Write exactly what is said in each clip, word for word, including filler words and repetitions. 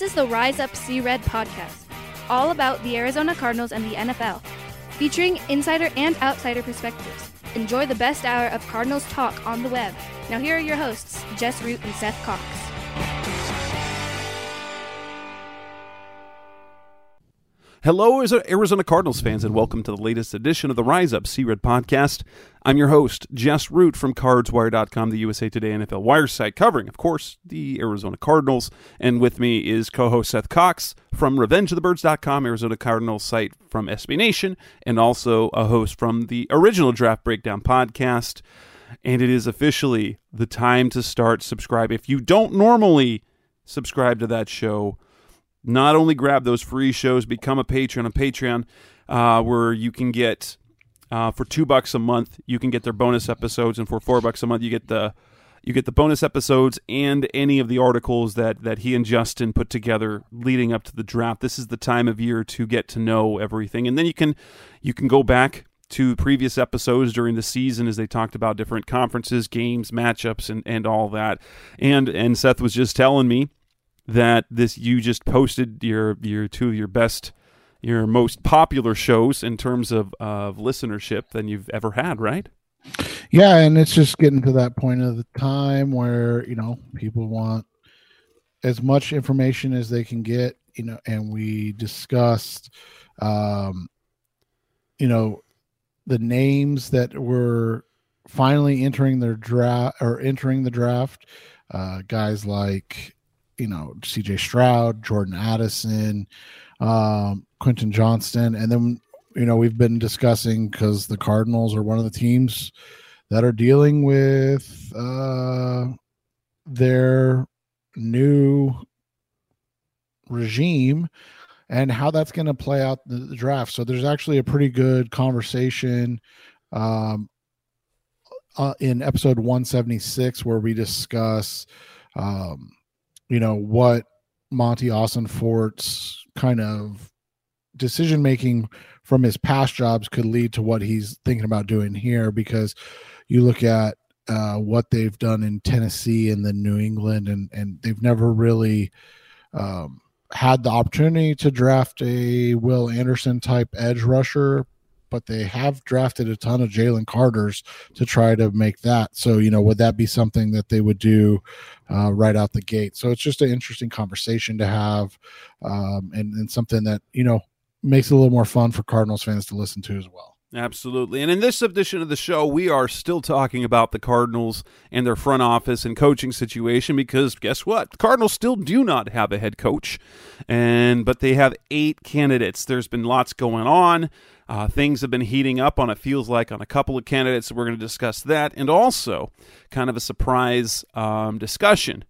is the Rise Up See Red podcast, all about the Arizona Cardinals and the N F L, featuring insider and outsider perspectives. Enjoy the best hour of Cardinals talk on the web. Now here are your hosts, Jess Root and Seth Cox. Hello, Arizona Cardinals fans, and welcome to the latest edition of the Rise Up See Red podcast. I'm your host, Jess Root from Cards Wire dot com, the U S A Today N F L Wire site, covering, of course, the Arizona Cardinals. And with me is co-host Seth Cox from Revenge of the Birds dot com, Arizona Cardinals site from S B Nation, and also a host from the original Draft Breakdown podcast. And it is officially the time to start subscribing. If you don't normally subscribe to that show, not only grab those free shows, become a patron on Patreon, uh, where you can get, uh, for two bucks a month, you can get their bonus episodes, and for four bucks a month, you get the you get the bonus episodes and any of the articles that, that he and Justin put together leading up to the draft. This is the time of year to get to know everything, and then you can you can go back to previous episodes during the season as they talked about different conferences, games, matchups, and, and all that. And and Seth was just telling me that this you just posted your your two of your best, your most popular shows in terms of of listenership than you've ever had, right? Yeah, and it's just getting to that point of the time where, you know, people want as much information as they can get, you know, and we discussed, um, you know, the names that were finally entering their draft or entering the draft, uh, guys like, you know, C J Stroud, Jordan Addison, um, Quentin Johnston. And then, you know, we've been discussing, because the Cardinals are one of the teams that are dealing with uh, their new regime and how that's going to play out the, the draft. So there's actually a pretty good conversation um, uh, in episode one seventy-six where we discuss um, you know, what Monti Ossenfort's kind of decision-making from his past jobs could lead to what he's thinking about doing here, because you look at uh, what they've done in Tennessee and then New England, and, and they've never really um, had the opportunity to draft a Will Anderson-type edge rusher, but they have drafted a ton of Jalen Carters to try to make that. So, you know, would that be something that they would do uh, right out the gate? So it's just an interesting conversation to have, um, and, and something that, you know, makes it a little more fun for Cardinals fans to listen to as well. Absolutely. And in this edition of the show, we are still talking about the Cardinals and their front office and coaching situation, because guess what? The Cardinals still do not have a head coach, and but they have eight candidates. There's been lots going on. Uh, things have been heating up on, it feels like, on a couple of candidates. So we're going to discuss that, and also kind of a surprise um, discussion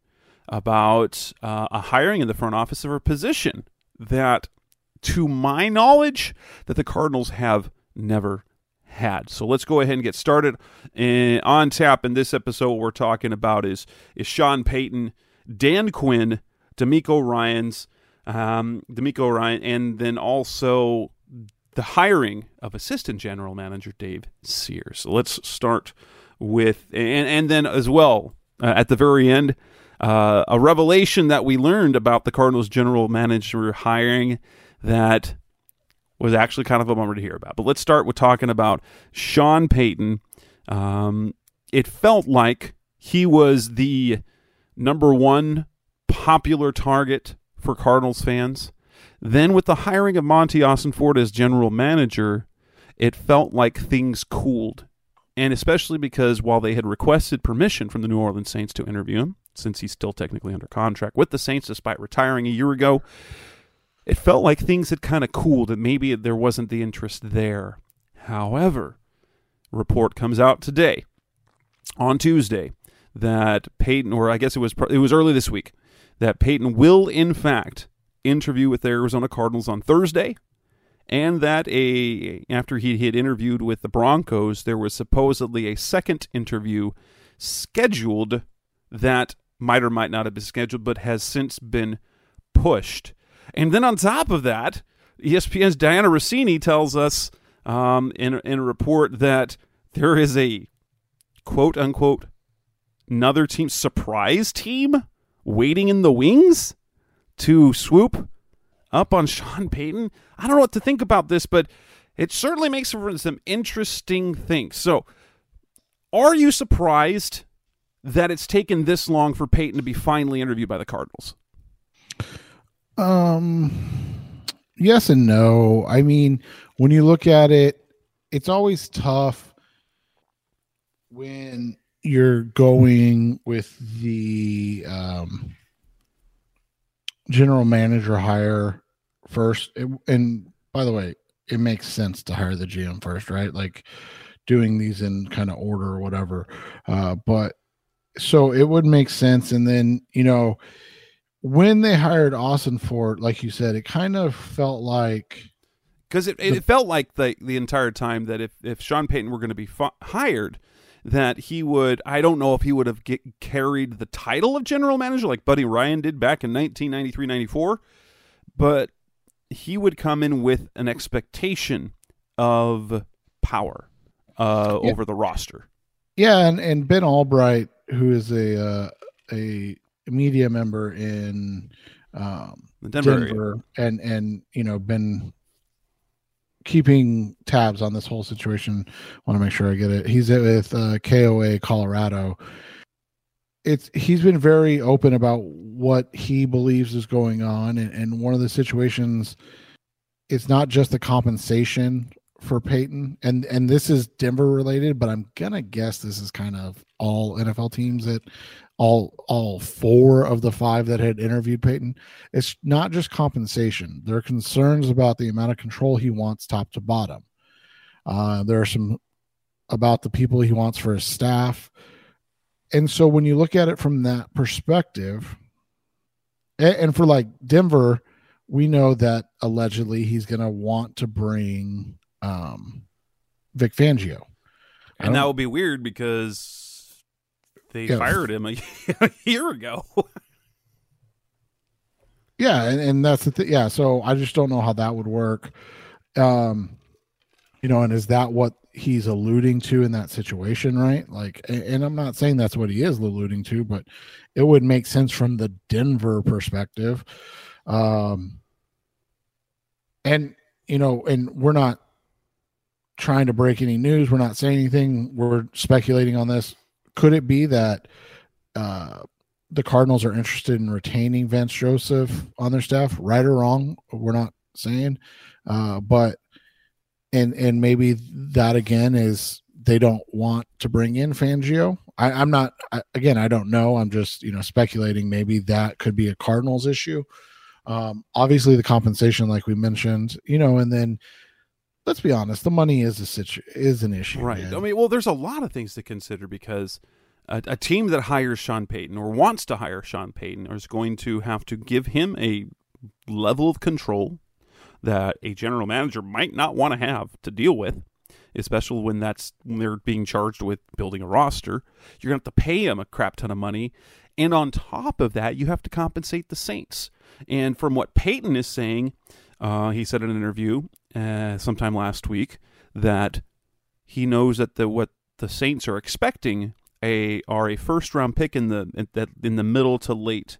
about uh, a hiring in the front office of a position that, to my knowledge, that the Cardinals have never had. So let's go ahead and get started. And on tap in this episode, what we're talking about is is Sean Payton, Dan Quinn, D'Amico Ryans, um, D'Amico Ryan, and then also the hiring of Assistant General Manager Dave Sears. So let's start with, and, and then as well, uh, at the very end, uh, a revelation that we learned about the Cardinals General Manager hiring that was actually kind of a bummer to hear about. But let's start with talking about Sean Payton. Um, it felt like he was the number one popular target for Cardinals fans. Then with the hiring of Monti Ossenfort as general manager, it felt like things cooled. And especially because while they had requested permission from the New Orleans Saints to interview him, since he's still technically under contract with the Saints despite retiring a year ago, it felt like things had kind of cooled and maybe there wasn't the interest there. However, report comes out today, on Tuesday, that Payton, or I guess it was it was early this week, that Payton will in fact interview with the Arizona Cardinals on Thursday, and that a after he had interviewed with the Broncos, there was supposedly a second interview scheduled that might or might not have been scheduled, but has since been pushed. And then on top of that, E S P N's Diana Rossini tells us um, in, in a report that there is a quote-unquote another team, surprise team, waiting in the wings to swoop up on Sean Payton. I don't know what to think about this, but it certainly makes for some interesting things. So, are you surprised that it's taken this long for Payton to be finally interviewed by the Cardinals? Um, yes and no. I mean, when you look at it, it's always tough when you're going with the um, general manager hire first. It, and by the way, it makes sense to hire the G M first, right? Like doing these in kind of order or whatever. Uh, but so it would make sense. And then, you know, when they hired Ossenfort, like you said, it kind of felt like, because it, it felt like the the entire time that if, if Sean Payton were going to be fi- hired, that he would, I don't know if he would have get, carried the title of general manager like Buddy Ryan did back in nineteen ninety-three ninety-four, but he would come in with an expectation of power uh, yeah. over the roster. Yeah, and, and Ben Albright, who is a uh, a media member in um, Denver, Denver and and you know been keeping tabs on this whole situation. Want to make sure I get it. He's with uh, K O A Colorado. It's he's been very open about what he believes is going on, and, and one of the situations, it's not just the compensation for Payton, and and this is Denver related, but I'm gonna guess this is kind of all N F L teams that all all four of the five that had interviewed Payton. It's not just compensation. There are concerns about the amount of control he wants top to bottom. Uh, there are some about the people he wants for his staff. And so when you look at it from that perspective, and, and for like Denver, we know that allegedly he's going to want to bring um, Vic Fangio. And that would be weird because they yeah. fired him a, a year ago. yeah, and, and that's the thing. Yeah, so I just don't know how that would work. Um, you know, and is that what he's alluding to in that situation, right? Like, and I'm not saying that's what he is alluding to, but it would make sense from the Denver perspective. Um, and, you know, and we're not trying to break any news. We're not saying anything. We're speculating on this. Could it be that uh, the Cardinals are interested in retaining Vance Joseph on their staff? Right or wrong, we're not saying. Uh, but And and maybe that again is they don't want to bring in Fangio. I, I'm not I, again. I don't know. I'm just you know speculating. Maybe that could be a Cardinals issue. Um, obviously, the compensation, like we mentioned, you know, and then let's be honest, the money is a situ- is an issue, right? Man. I mean, well, there's a lot of things to consider because a, a team that hires Sean Payton or wants to hire Sean Payton is going to have to give him a level of control that a general manager might not want to have to deal with, especially when that's when they're being charged with building a roster. You're going to have to pay him a crap ton of money. And on top of that, you have to compensate the Saints. And from what Payton is saying, uh, he said in an interview uh, sometime last week that he knows that the what the Saints are expecting a are a first round pick in the in, in the middle to late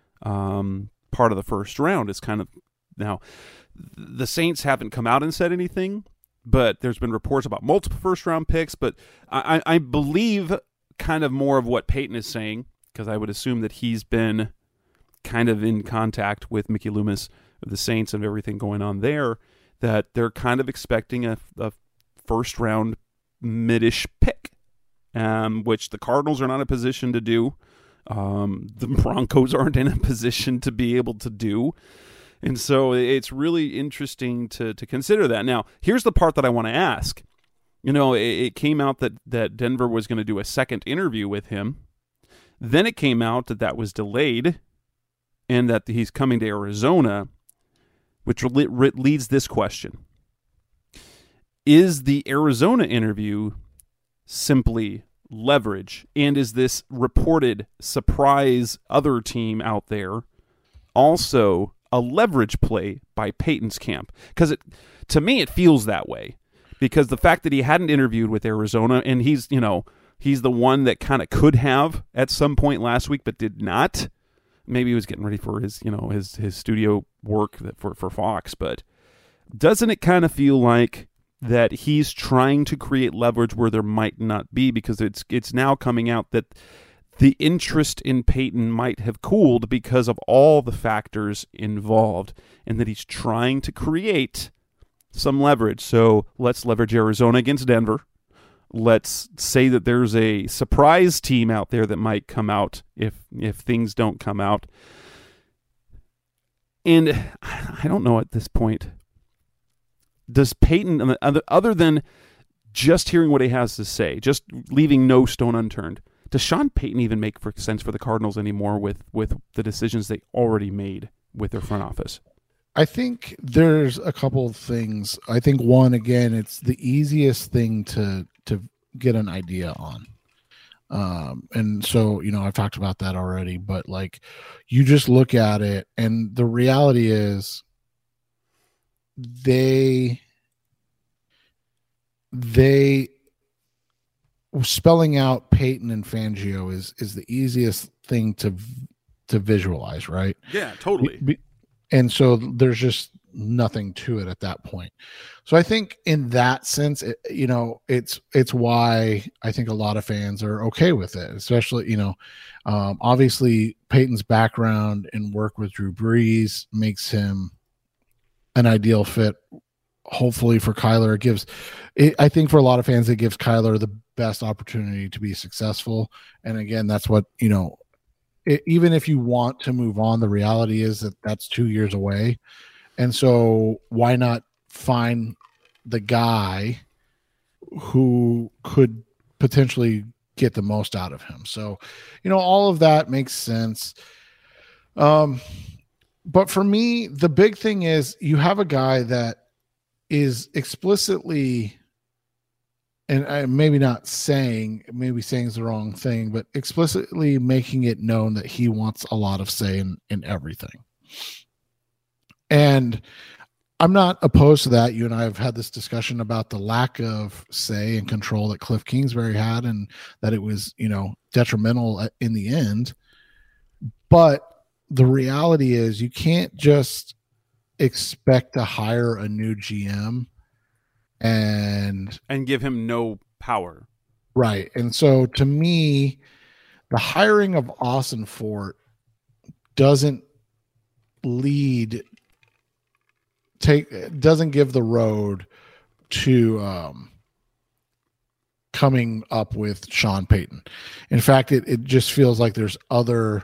um, part of the first round. Is kind of now. The Saints haven't come out and said anything, but there's been reports about multiple first-round picks. But I, I believe kind of more of what Payton is saying, because I would assume that he's been kind of in contact with Mickey Loomis of the Saints and everything going on there, that they're kind of expecting a, a first-round mid-ish pick, um, which the Cardinals are not in a position to do. Um, the Broncos aren't in a position to be able to do. And so it's really interesting to to consider that. Now, here's the part that I want to ask. You know, it, it came out that, that Denver was going to do a second interview with him. Then it came out that that was delayed and that he's coming to Arizona, which re- re- leads this question. Is the Arizona interview simply leverage? And is this reported surprise other team out there also a leverage play by Payton's camp? Because it, to me, it feels that way. Because the fact that he hadn't interviewed with Arizona, and he's, you know, he's the one that kind of could have at some point last week, but did not. Maybe he was getting ready for his, you know, his his studio work that for for Fox. But doesn't it kind of feel like that he's trying to create leverage where there might not be, because it's it's now coming out that the interest in Peyton might have cooled because of all the factors involved, and that he's trying to create some leverage. So let's leverage Arizona against Denver. Let's say that there's a surprise team out there that might come out if if things don't come out. And I don't know at this point, does Peyton, other than just hearing what he has to say, just leaving no stone unturned, does Sean Payton even make for sense for the Cardinals anymore with, with the decisions they already made with their front office? I think there's a couple of things. I think one, again, it's the easiest thing to to get an idea on. Um, and so, you know, I've talked about that already, but like you just look at it and the reality is they they spelling out Peyton and Fangio is is the easiest thing to to visualize, right? Yeah, totally. Be, and so there's just nothing to it at that point. So I think in that sense, it, you know, it's it's why I think a lot of fans are okay with it, especially, you know, um, obviously Peyton's background and work with Drew Brees makes him an ideal fit. Hopefully for Kyler, it gives, it, I think for a lot of fans, it gives Kyler the best opportunity to be successful. And again, that's what, you know, it, even if you want to move on, the reality is that that's two years away. And so why not find the guy who could potentially get the most out of him? So, you know, all of that makes sense. Um, but for me, the big thing is you have a guy that is explicitly, and I maybe not saying, maybe saying is the wrong thing, but explicitly making it known that he wants a lot of say in, in everything. And I'm not opposed to that. You and I have had this discussion about the lack of say and control that Cliff Kingsbury had, and that it was, you know, detrimental in the end. But the reality is you can't just expect to hire a new G M and and give him no power. Right. And so to me, the hiring of Austin Fort doesn't lead take doesn't give the road to um coming up with Sean Payton. In fact, it, it just feels like there's other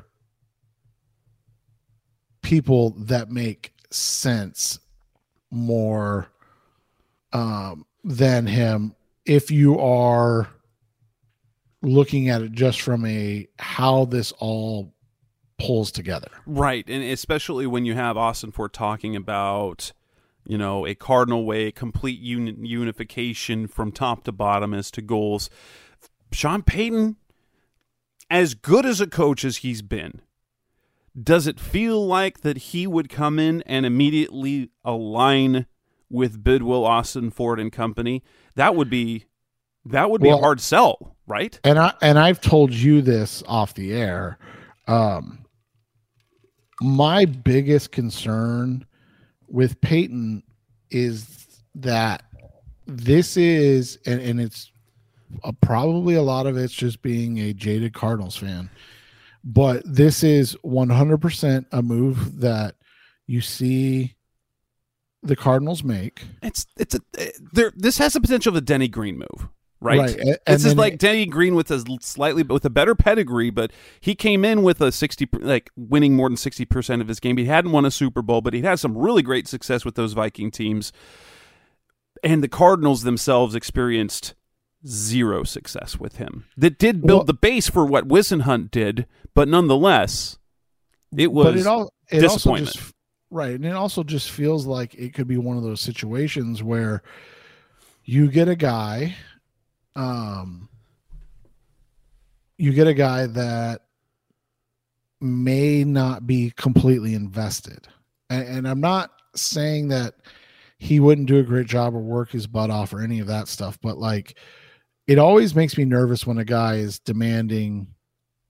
people that make sense more um, than him if you are looking at it just from a how this all pulls together. Right, and especially when you have Austin Fort talking about, you know, a Cardinal way, complete uni- unification from top to bottom as to goals. Sean Payton, as good as a coach as he's been, does it feel like that he would come in and immediately align with Bidwell, Austin Fort and company? That would be that would be well, a hard sell, right? And I and I've told you this off the air. Um, my biggest concern with Peyton is that this is, and, and it's uh, probably a lot of it's just being a jaded Cardinals fan. But this is one hundred percent a move that you see the Cardinals make. It's it's a there. This has the potential of a Denny Green move, right? Right. And, this and is like it, Denny Green with a slightly with a better pedigree, but he came in with a sixty, like winning more than sixty percent of his game. He hadn't won a Super Bowl, but he had some really great success with those Viking teams. And the Cardinals themselves experienced zero success with him. That did build well, the base for what Whisenhunt did, but nonetheless, it was but it all, it disappointment. Also just, right, and it also just feels like it could be one of those situations where you get a guy, um, you get a guy that may not be completely invested, and, and I'm not saying that he wouldn't do a great job or work his butt off or any of that stuff, but like, it always makes me nervous when a guy is demanding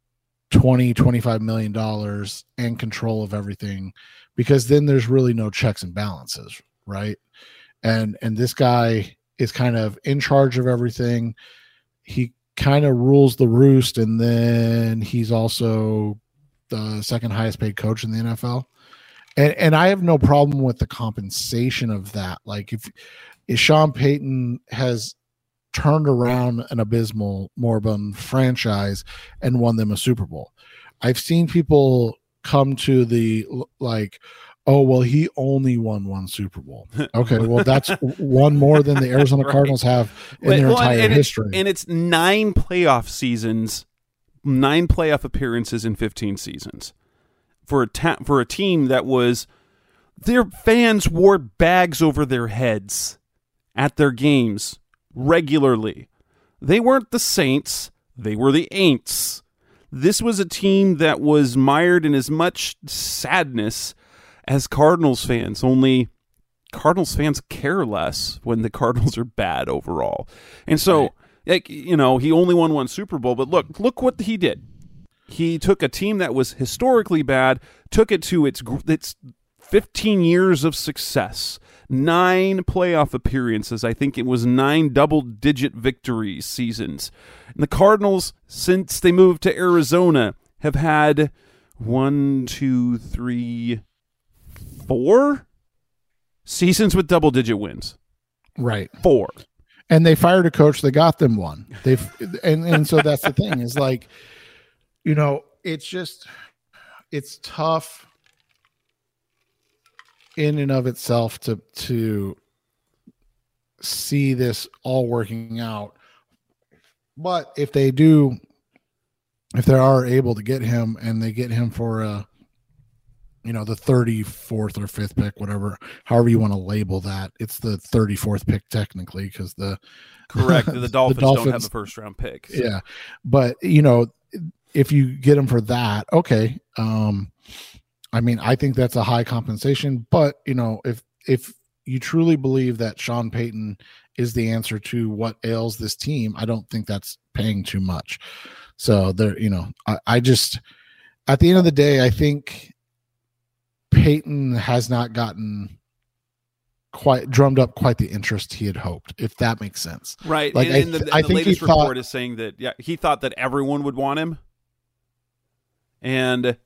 twenty, twenty-five million dollars and control of everything, because then there's really no checks and balances, right? And and this guy is kind of in charge of everything. He kind of rules the roost, and then he's also the second highest paid coach in the N F L. And and I have no problem with the compensation of that. Like if, if Sean Payton has turned around an abysmal moribund franchise and won them a Super Bowl. I've seen people come to the like, oh, well, he only won one Super Bowl. Okay, well, that's one more than the Arizona right. Cardinals have in their well, entire and history. It's, and it's nine playoff seasons, nine playoff appearances in fifteen seasons. For a, ta- for a team that was, their fans wore bags over their heads at their games regularly. They weren't the Saints, they were the Aints. This was a team that was mired in as much sadness as Cardinals fans, only Cardinals fans care less when the Cardinals are bad overall. And so, right. like, you know, he only won one Super Bowl, but look, look what he did. He took a team that was historically bad, took it to its its fifteen years of success, nine playoff appearances. I think it was nine double-digit victories seasons. And the Cardinals, since they moved to Arizona, have had one, two, three, four seasons with double-digit wins. Right. Four. And they fired a coach that got them one. They've and, and so that's the thing is like, you know, it's just, it's tough in and of itself to to see this all working out. But if they do, if they are able to get him and they get him for a, you know, the thirty-fourth or fifth pick, whatever, however you want to label that, it's the thirty-fourth pick technically because the correct the Dolphins, the Dolphins don't have a first round pick. So. Yeah, but you know, if you get him for that, okay. Um, I mean, I think that's a high compensation, but you know, if if you truly believe that Sean Payton is the answer to what ails this team, I don't think that's paying too much. So there, you know, I, I just at the end of the day, I think Payton has not gotten quite drummed up quite the interest he had hoped, if that makes sense. Right. Like and, I, and the, and I the think latest he thought, report is saying that yeah, he thought that everyone would want him. And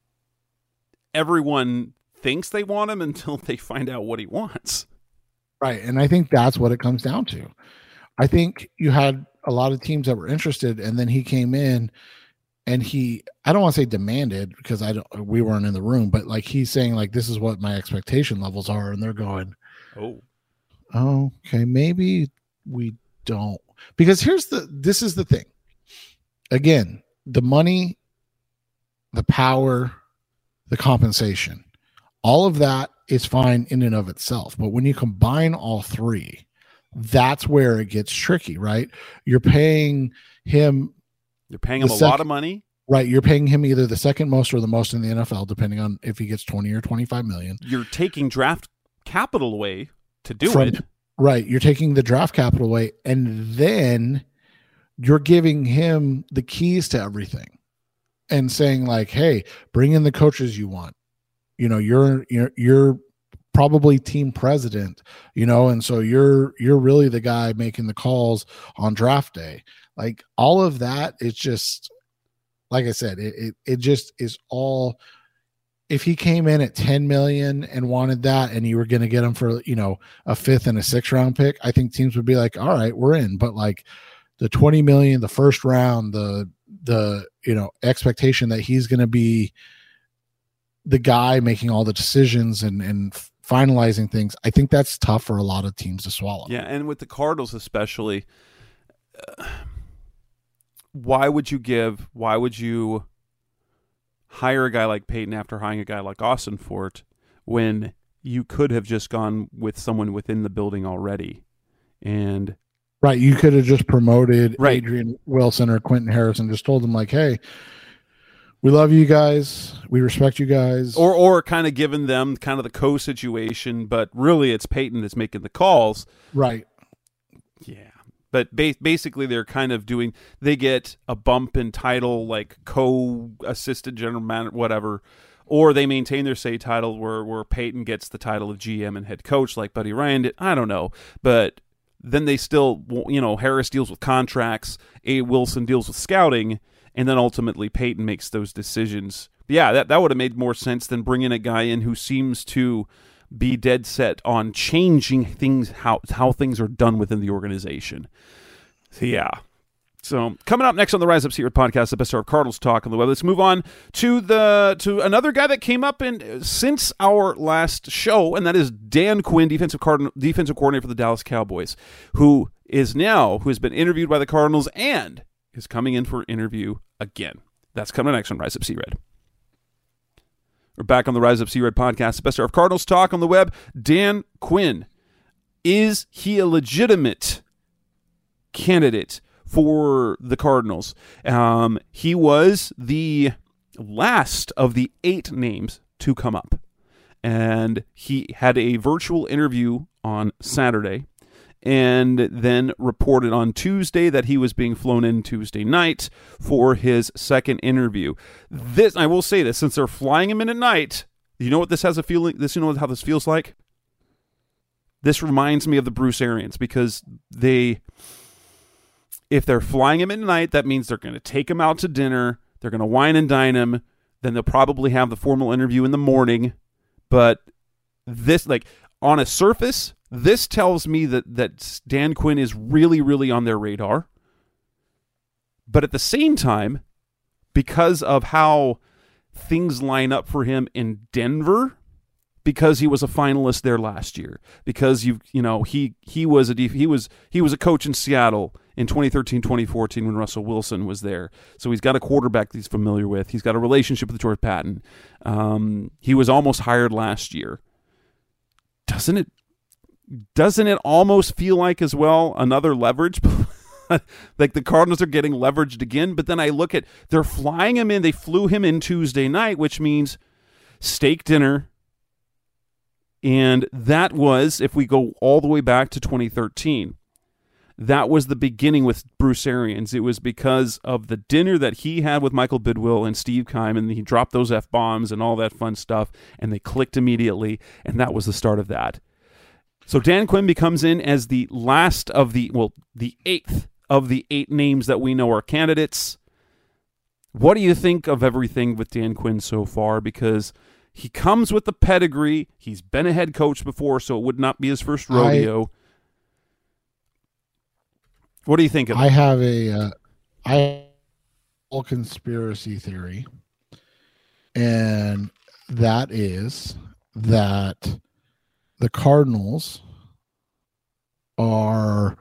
everyone thinks they want him until they find out what he wants. Right. And I think that's what it comes down to. I think you had a lot of teams that were interested, and then he came in and he, I don't want to say demanded because I don't, we weren't in the room, but like he's saying like, this is what my expectation levels are. And they're going, oh, oh, okay, maybe we don't, because here's the, this is the thing. Again, the money, the power, the compensation, all of that is fine in and of itself. But when you combine all three, that's where it gets tricky, right? You're paying him. You're paying him a sec- lot of money. Right. You're paying him either the second most or the most in the N F L, depending on if he gets twenty or twenty-five million. You're taking draft capital away to do From, it. Right. You're taking the draft capital away, and then you're giving him the keys to everything and saying like, hey, bring in the coaches you want. You know, you're you're you're probably team president, you know, and so you're you're really the guy making the calls on draft day. Like all of that, it's just like I said, it it, it just is all. If he came in at ten million and wanted that, and you were going to get him for, you know, a fifth and a sixth round pick, I think teams would be like, all right, we're in. But like the twenty million, the first round, the the you know expectation that he's going to be the guy making all the decisions and and finalizing things, I think that's tough for a lot of teams to swallow. Yeah, and with the Cardinals especially, uh, why would you give, why would you hire a guy like Payton after hiring a guy like Austin Fort when you could have just gone with someone within the building already? And right, you could have just promoted right. Adrian Wilson or Quentin Harris and just told them like, hey, we love you guys. We respect you guys. Or or kind of given them kind of the co-situation, but really it's Payton that's making the calls. Right. Yeah. But ba- basically, they're kind of doing. They get a bump in title, like co-assistant general manager, whatever, or they maintain their say title, where where Peyton gets the title of G M and head coach, like Buddy Ryan did. I don't know, but then they still, you know, Harris deals with contracts, A. Wilson deals with scouting, and then ultimately Peyton makes those decisions. But yeah, that that would have made more sense than bringing a guy in who seems to be dead set on changing things, how how things are done within the organization. So yeah. So coming up next on the Rise Up Secret podcast, the best of Cardinals talk on the web. Let's move on to the to another guy that came up in since our last show, and that is Dan Quinn, defensive Cardinal, defensive coordinator for the Dallas Cowboys, who is now who has been interviewed by the Cardinals and is coming in for an interview again. That's coming next on Rise Up C-Red. We're back on the Rise Up C-Red podcast, the best of Cardinals talk on the web. Dan Quinn, is he a legitimate candidate for the Cardinals? Um, he was the last of the eight names to come up, and he had a virtual interview on Saturday, and then reported on Tuesday that he was being flown in Tuesday night for his second interview. This, I will say this, since they're flying him in at night, you know what this has a feeling, this, you know how this feels like? This reminds me of the Bruce Arians, because they, if they're flying him at night, that means they're going to take him out to dinner, they're going to wine and dine him, then they'll probably have the formal interview in the morning. But this, like, on a surface, this tells me that, that Dan Quinn is really, really on their radar. But at the same time, because of how things line up for him in Denver, because he was a finalist there last year, because you you know he he was a he was he was a coach in Seattle in twenty thirteen twenty fourteen when Russell Wilson was there. So he's got a quarterback that he's familiar with. He's got a relationship with George Patton. Um, he was almost hired last year. Doesn't it? Doesn't it almost feel like as well another leverage? Like the Cardinals are getting leveraged again. But then I look at, they're flying him in. They flew him in Tuesday night, which means steak dinner. And that was, if we go all the way back to twenty thirteen, that was the beginning with Bruce Arians. It was because of the dinner that he had with Michael Bidwill and Steve Keim, and he dropped those F-bombs and all that fun stuff, and they clicked immediately, and that was the start of that. So Dan Quinn becomes in as the last of the, well, the eighth of the eight names that we know are candidates. What do you think of everything with Dan Quinn so far? Because he comes with the pedigree. He's been a head coach before, so it would not be his first rodeo. I, what do you think of it? I have a, uh, I have a conspiracy theory, and that is that the Cardinals are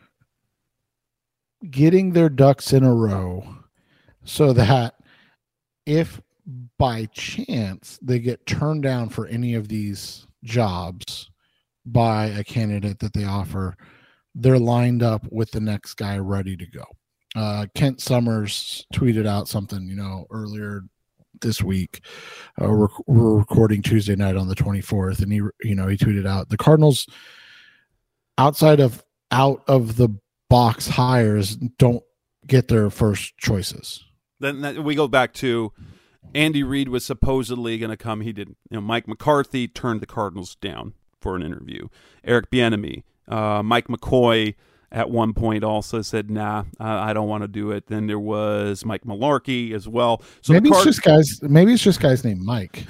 getting their ducks in a row so that if by chance they get turned down for any of these jobs by a candidate that they offer, they're lined up with the next guy ready to go. Uh, Kent Summers tweeted out something, you know, earlier this week. Uh, we're, we're recording Tuesday night on the twenty-fourth, and he, you know, he tweeted out the Cardinals, outside of out of the box hires, don't get their first choices. Then that, we go back to Andy Reid was supposedly going to come. He didn't. You know, Mike McCarthy turned the Cardinals down for an interview. Eric Bieniemy, uh, Mike McCoy at one point also said, nah, uh, I don't want to do it. Then there was Mike Mularkey as well. So maybe Card- it's just guys. Maybe it's just guys named Mike.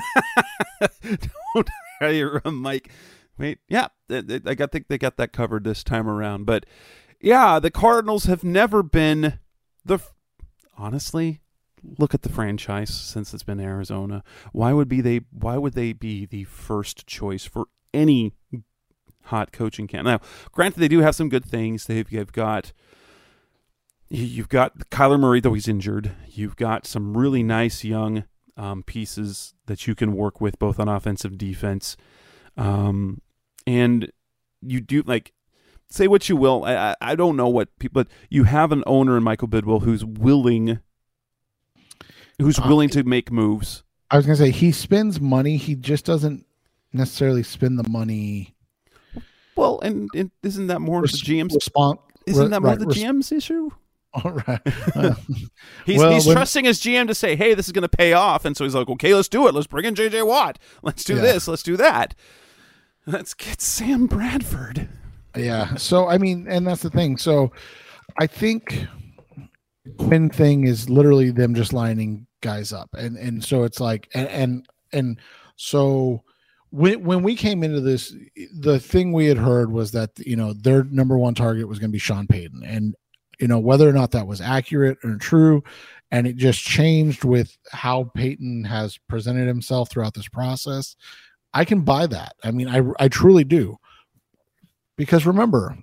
Don't hire a Mike. Wait, yeah, I got think they got that covered this time around. But yeah, the Cardinals have never been the. Honestly, look at the franchise since it's been Arizona. Why would be they? Why would they be the first choice for any hot coaching can? Now, granted, they do have some good things. They've, they've got you've got Kyler Murray, though he's injured. You've got some really nice young um, pieces that you can work with, both on offense and defense. Um, and you do, like, say what you will. I, I don't know what people, but you have an owner in Michael Bidwill who's willing, who's willing uh, to make moves. I was going to say, he spends money. He just doesn't necessarily spend the money. Well, and, and isn't that more res- the G M's? Respons- Isn't that more right, the res- G M's issue? All right. Uh, he's well, he's when, trusting his G M to say, hey, this is going to pay off. And so he's like, okay, let's do it. Let's bring in J J Watt. Let's do yeah. this. Let's do that. Let's get Sam Bradford. Yeah. So, I mean, and that's the thing. So I think Quinn thing is literally them just lining guys up. And, and so it's like, and, and, and so when, when we came into this, the thing we had heard was that, you know, their number one target was going to be Sean Payton. And, you know, whether or not that was accurate or true, and it just changed with how Peyton has presented himself throughout this process, I can buy that. I mean, I, I truly do. Because remember,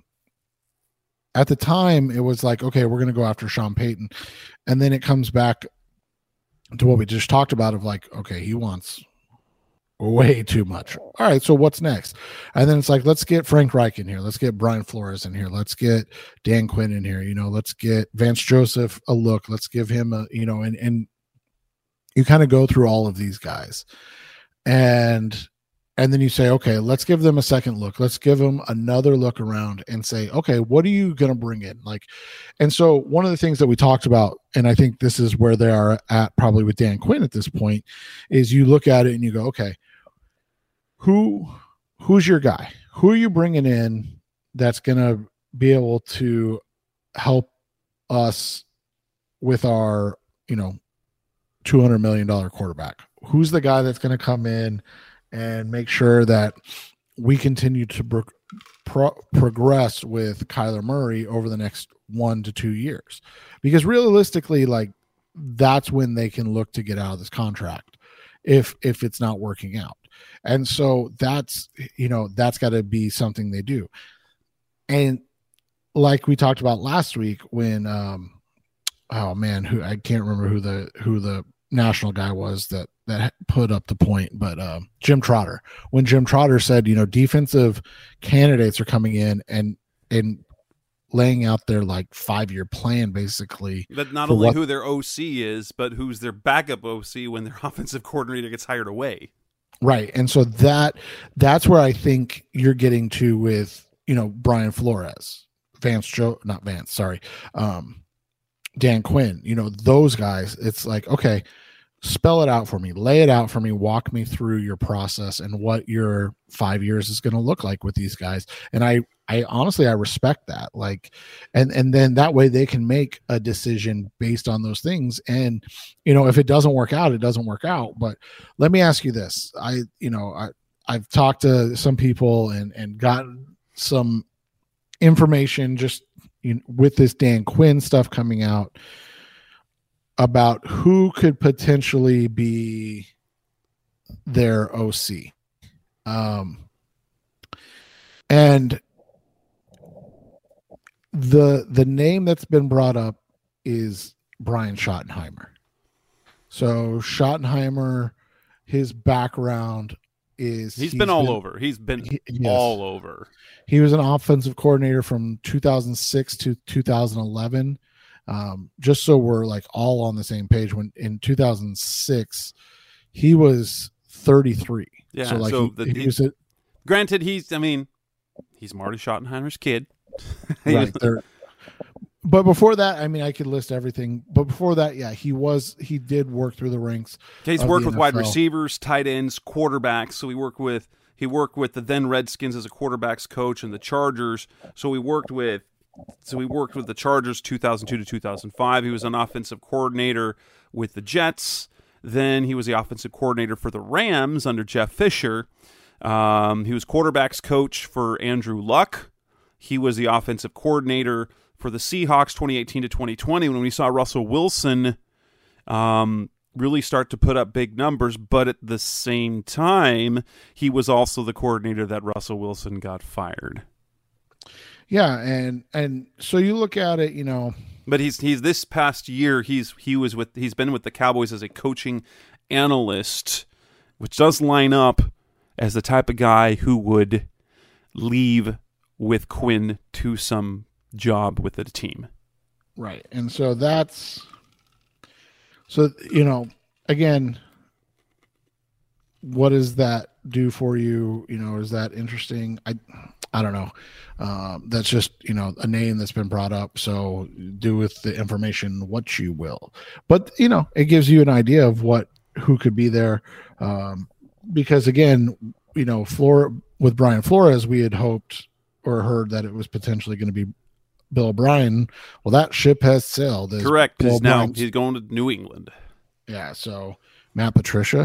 at the time, it was like, okay, we're going to go after Sean Payton. And then it comes back to what we just talked about of like, okay, he wants way too much. All right, so what's next? And then it's like, let's get Frank Reich in here. Let's get Brian Flores in here. Let's get Dan Quinn in here. You know, let's get Vance Joseph a look. Let's give him a, you know, and, and you kind of go through all of these guys. And and then you say, okay, let's give them a second look. Let's give them another look around and say, okay, what are you going to bring in? Like, and so one of the things that we talked about, and I think this is where they are at probably with Dan Quinn at this point, is you look at it and you go, okay, who, who's your guy? Who are you bringing in that's going to be able to help us with our, you know, two hundred million dollars quarterback? Who's the guy that's going to come in and make sure that we continue to pro- pro- progress with Kyler Murray over the next one to two years? Because realistically, like, that's when they can look to get out of this contract if if it's not working out. And so that's, you know, that's got to be something they do. And like we talked about last week when, um, oh man, who I can't remember who the who the national guy was that that put up the point, but um, Jim Trotter. When Jim Trotter said, you know, defensive candidates are coming in and and laying out their like five year plan, basically. But not only what, who their O C is, but who's their backup O C when their offensive coordinator gets hired away. Right. And so that that's where I think you're getting to with, you know, Brian Flores, Vance Joe, not Vance, sorry, um, Dan Quinn, you know, those guys. It's like, okay, spell it out for me, lay it out for me, walk me through your process and what your five years is going to look like with these guys. And I, I honestly, I respect that. Like, and, and then that way they can make a decision based on those things. And, you know, if it doesn't work out, it doesn't work out. But let me ask you this. I, you know, I, I've talked to some people and, and gotten some information just, you know, with this Dan Quinn stuff coming out about who could potentially be their O C. Um, and the the name that's been brought up is Brian Schottenheimer. So Schottenheimer, his background is he's, he's been all been, over. He's been he, yes. all over. He was an offensive coordinator from two thousand six to two thousand eleven. Um, just so we're like all on the same page, when in two thousand six he was thirty-three. Yeah. So like so he, the, he was a, granted, he's, I mean, he's Marty Schottenheimer's kid. Right there. But before that, I mean, I could list everything. But before that, yeah, he was, he did work through the ranks. He's worked with wide receivers, tight ends, quarterbacks. So he worked with, he worked with the then Redskins as a quarterbacks coach and the Chargers. So we worked with, so we worked with the Chargers two thousand two to two thousand five. He was an offensive coordinator with the Jets. Then he was the offensive coordinator for the Rams under Jeff Fisher. Um, he was quarterbacks coach for Andrew Luck. He was the offensive coordinator for the Seahawks twenty eighteen to twenty twenty when we saw Russell Wilson um, really start to put up big numbers. But at the same time, he was also the coordinator that Russell Wilson got fired. Yeah, and and so you look at it, you know. But he's he's this past year he's he was with he's been with the Cowboys as a coaching analyst, which does line up as the type of guy who would leave with Quinn to some job with the team. Right. And so that's, so, you know, again, what does that do for you? You know, is that interesting? I, I don't know. Um, that's just, you know, a name that's been brought up. So do with the information what you will. But, you know, it gives you an idea of what who could be there. Um, because, again, you know, Flor- with Brian Flores, we had hoped or heard that it was potentially going to be Bill O'Brien. Well, that ship has sailed. There's Correct. Bill He's now O'Brien's- he's going to New England. Yeah, so Matt Patricia.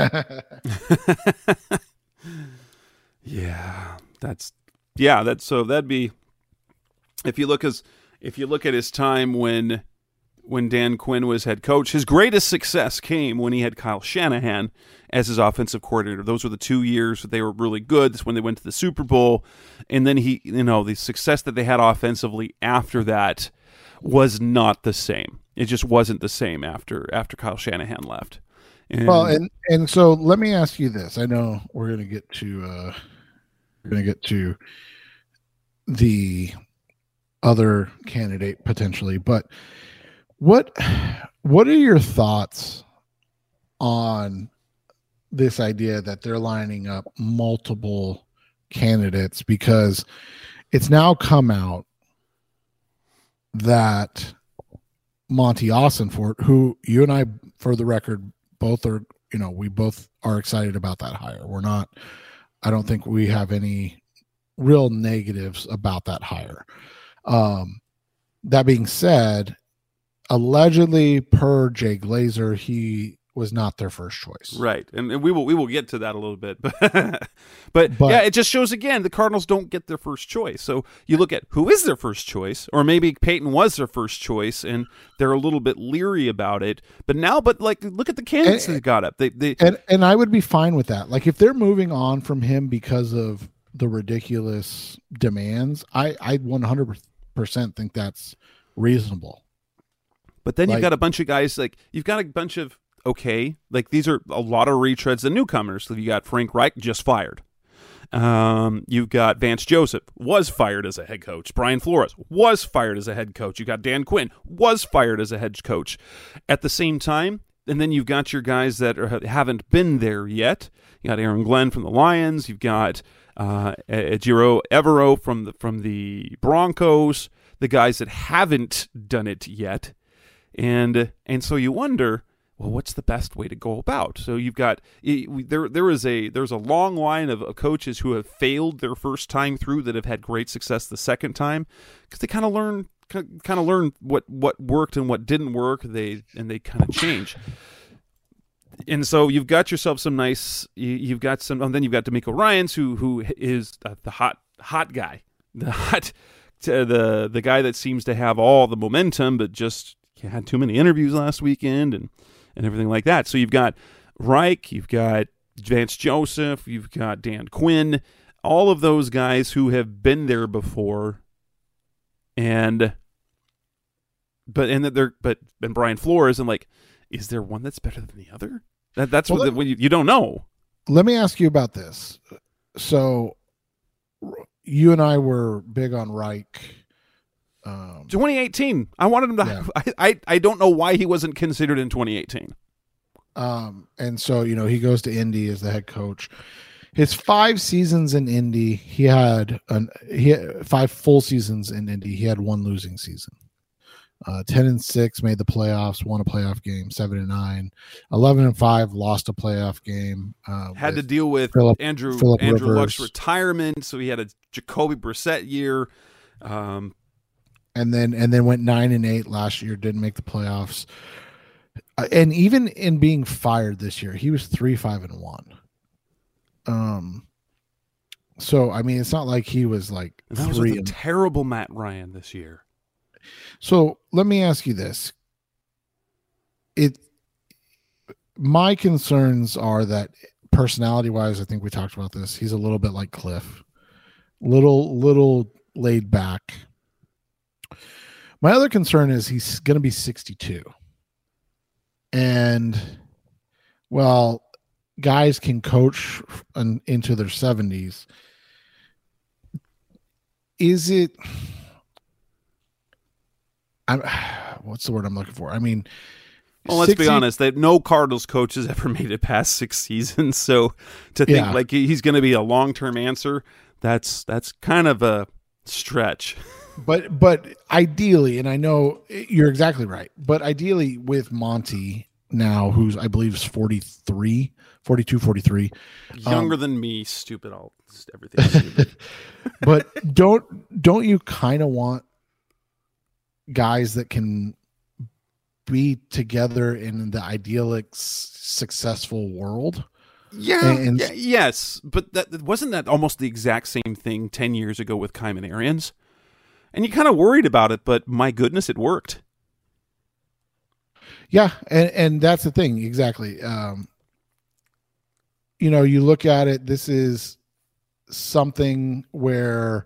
Yeah, that's yeah, that's so that'd be if you look as if you look at his time when when Dan Quinn was head coach, his greatest success came when he had Kyle Shanahan as his offensive coordinator. Those were the two years that they were really good. That's when they went to the Super Bowl, and then he, you know, the success that they had offensively after that was not the same. It just wasn't the same after after Kyle Shanahan left. And, well, and and so let me ask you this. I know we're going to get to uh, we're going to get to the other candidate potentially, but what what are your thoughts on this idea that they're lining up multiple candidates? Because it's now come out that Monty Ossenfort, who you and I, for the record, both are, you know, we both are excited about that hire. We're not, I don't think we have any real negatives about that hire. Um, that being said, allegedly per Jay Glazer, he was not their first choice. right, and, and we will we will get to that a little bit, but, but But- yeah, it just shows again the Cardinals don't get their first choice. So you look at who is their first choice, or maybe Peyton was their first choice, and they're a little bit leery about it. But now, but like, look at the candidates And- they got up. They they And and I would be fine with that. Like if they're moving on from him because of the ridiculous demands, I I one hundred percent think that's reasonable. But then you've Like- got a bunch of guys, like, you've got a bunch of, okay, like, these are a lot of retreads and newcomers. So you got Frank Reich, just fired. Um, you've got Vance Joseph, was fired as a head coach. Brian Flores was fired as a head coach. You got Dan Quinn, was fired as a head coach. At the same time, and then you've got your guys that are, haven't been there yet. You got Aaron Glenn from the Lions. You've got uh, Ejiro Evero from the from the Broncos. The guys that haven't done it yet. And and so you wonder, well, what's the best way to go about? So you've got there there is a there's a long line of, of coaches who have failed their first time through that have had great success the second time because they kind of learn kind of learn what what worked and what didn't work. They and they kind of change. And so you've got yourself some nice. You, you've got some. And then you've got D'Amico Ryans, who who is uh, the hot hot guy, the hot the the guy that seems to have all the momentum, but just had too many interviews last weekend and, and everything like that. So you've got Reich, you've got Vance Joseph, you've got Dan Quinn, all of those guys who have been there before, and but and that they're but and Brian Flores, and like, is there one that's better than the other? That that's Well, what the, when you, you don't know. Let me ask you about this. So you and I were big on Reich. Um, twenty eighteen, I wanted him to. Yeah. I, I I don't know why he wasn't considered in twenty eighteen. um, and so, you know, he goes to Indy as the head coach. His five seasons in Indy, he had an he had five full seasons in Indy. He had one losing season. Uh, ten and six, made the playoffs, won a playoff game. Seven and nine, eleven and five, lost a playoff game. Uh, Had to with deal with Phillip- Andrew Phillip Andrew Luck's Rivers. retirement, so he had a Jacoby Brissett year. Um, and then and then went nine and eight last year. Didn't make the playoffs. Uh, and even in being fired this year, he was three five and one. Um. So I mean, it's not like he was like and that was three. with a And, terrible Matt Ryan this year. so let me ask you this: it. My concerns are that personality wise, I think we talked about this. He's a little bit like Cliff, little little laid back. My other concern is he's going to be sixty-two. And, well, guys can coach an, into their seventies. Is it, I'm, what's the word I'm looking for? I mean, Well, let's be sixty honest, that no Cardinals coach has ever made it past six seasons. So to think Yeah. like he's going to be a long-term answer, that's that's kind of a stretch. But but ideally, and I know you're exactly right, but ideally with Monty now, who's I believe is forty-three, forty-two, forty-three. Younger um, than me, stupid, all everything stupid. But don't don't you kind of want guys that can be together in the idyllic successful world? Yeah, and, yeah yes, but that wasn't that almost the exact same thing ten years ago with Kaiman Arians? And you kind of worried about it, but my goodness, it worked. Yeah, and, and that's the thing, exactly. Um, you know, you look at it, this is something where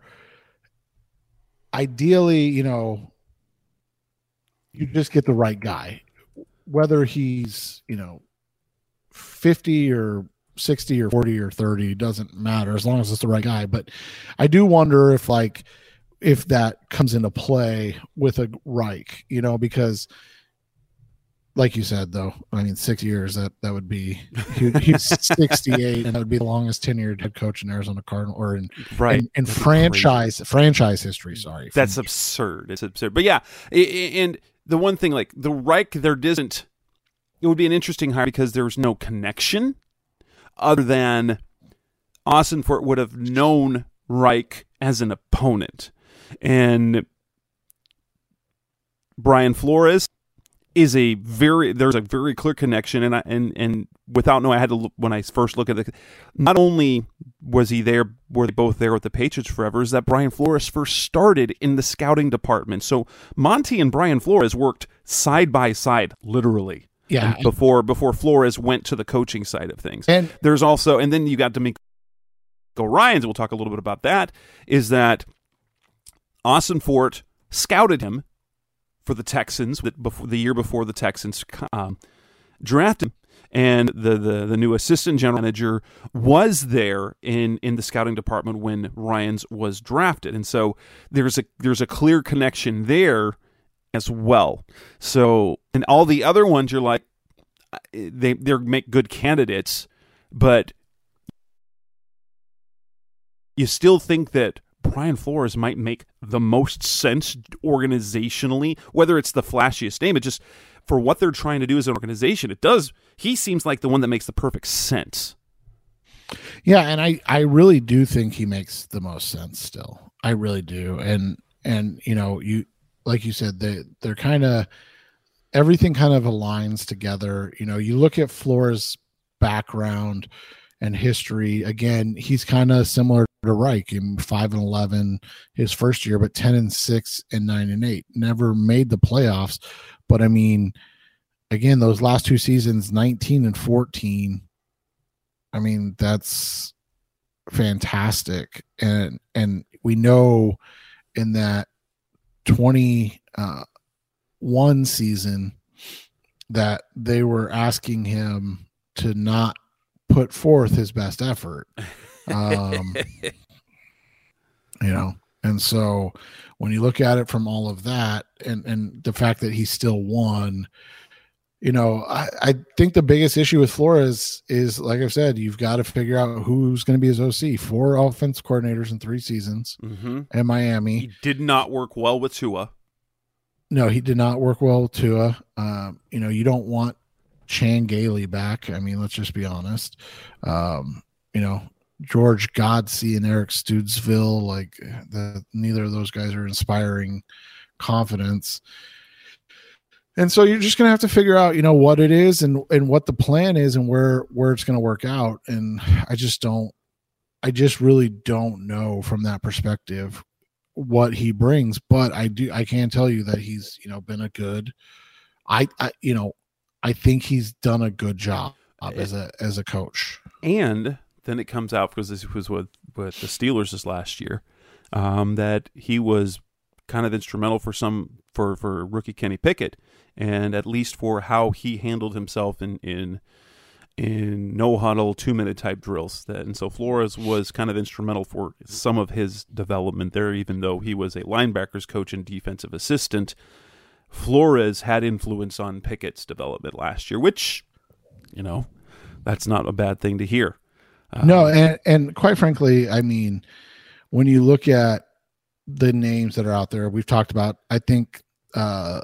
ideally, you know, you just get the right guy. Whether he's, you know, fifty or sixty or forty or thirty, doesn't matter as long as it's the right guy. But I do wonder if, like, if that comes into play with a Reich, you know, because like you said, though, I mean, six years, that, that would be, he, he's sixty-eight, and that would be the longest tenured head coach in Arizona Cardinal or in, right. in, in franchise, crazy. franchise history. Sorry. That's absurd. It's absurd. But yeah. And the one thing, like the Reich, there isn't, it would be an interesting hire because there's no connection other than Ossenfort would have known Reich as an opponent. And Brian Flores is a very, there's a very clear connection. And I, and, and without knowing, I had to look, when I first look at it, not only was he there, were they both there with the Patriots forever, is that Brian Flores first started in the scouting department. So Monty and Brian Flores worked side by side, literally. Yeah. Before, before Flores went to the coaching side of things. And there's also, and then you got D'Amico Ryans, we'll talk a little bit about that, is that Ossenfort scouted him for the Texans before the year before the Texans um, drafted him, and the, the the new assistant general manager was there in, in the scouting department when Ryans was drafted, and so there's a there's a clear connection there as well. So, and all the other ones, you're like, they they make good candidates, but you still think that Brian Flores might make the most sense organizationally, whether it's the flashiest name, it just, for what they're trying to do as an organization, it does, he seems like the one that makes the perfect sense. Yeah, and I, I really do think he makes the most sense still. I really do. And, and you know, you, like you said, they, they're kind of, everything kind of aligns together. You know, you look at Flores' background and history. Again, he's kind of similar to Reich, in five and eleven his first year, but ten and six and nine and eight. Never made the playoffs, but I mean, again, those last two seasons, nineteen and fourteen. I mean, that's fantastic, and and we know in that twenty-one season that they were asking him to not put forth his best effort. Um, you know, and so when you look at it from all of that and, and the fact that he still won, you know, I, I think the biggest issue with Flores is, like I've said, you've got to figure out who's going to be his O C. Four offense coordinators in three seasons mm-hmm. in Miami. He did not work well with Tua. No, he did not work well with Tua. Um, you know, you don't want Chan Gailey back. I mean, let's just be honest. Um, you know, George Godsey and Eric Studesville, like the, neither of those guys are inspiring confidence. And so you're just going to have to figure out, you know, what it is and, and what the plan is and where, where it's going to work out. And I just don't, I just really don't know from that perspective what he brings, but I do, I can tell you that he's, you know, been a good, I, I you know, I think he's done a good job as a as a coach. And then it comes out, because this was with, with the Steelers this last year, um, that he was kind of instrumental for some for, for rookie Kenny Pickett, and at least for how he handled himself in in in no huddle two minute type drills. That and so Flores was kind of instrumental for some of his development there, even though he was a linebackers coach and defensive assistant. Flores had influence on Pickett's development last year, which, you know, that's not a bad thing to hear. Um, no, and, and quite frankly, I mean, when you look at the names that are out there, we've talked about, I think uh,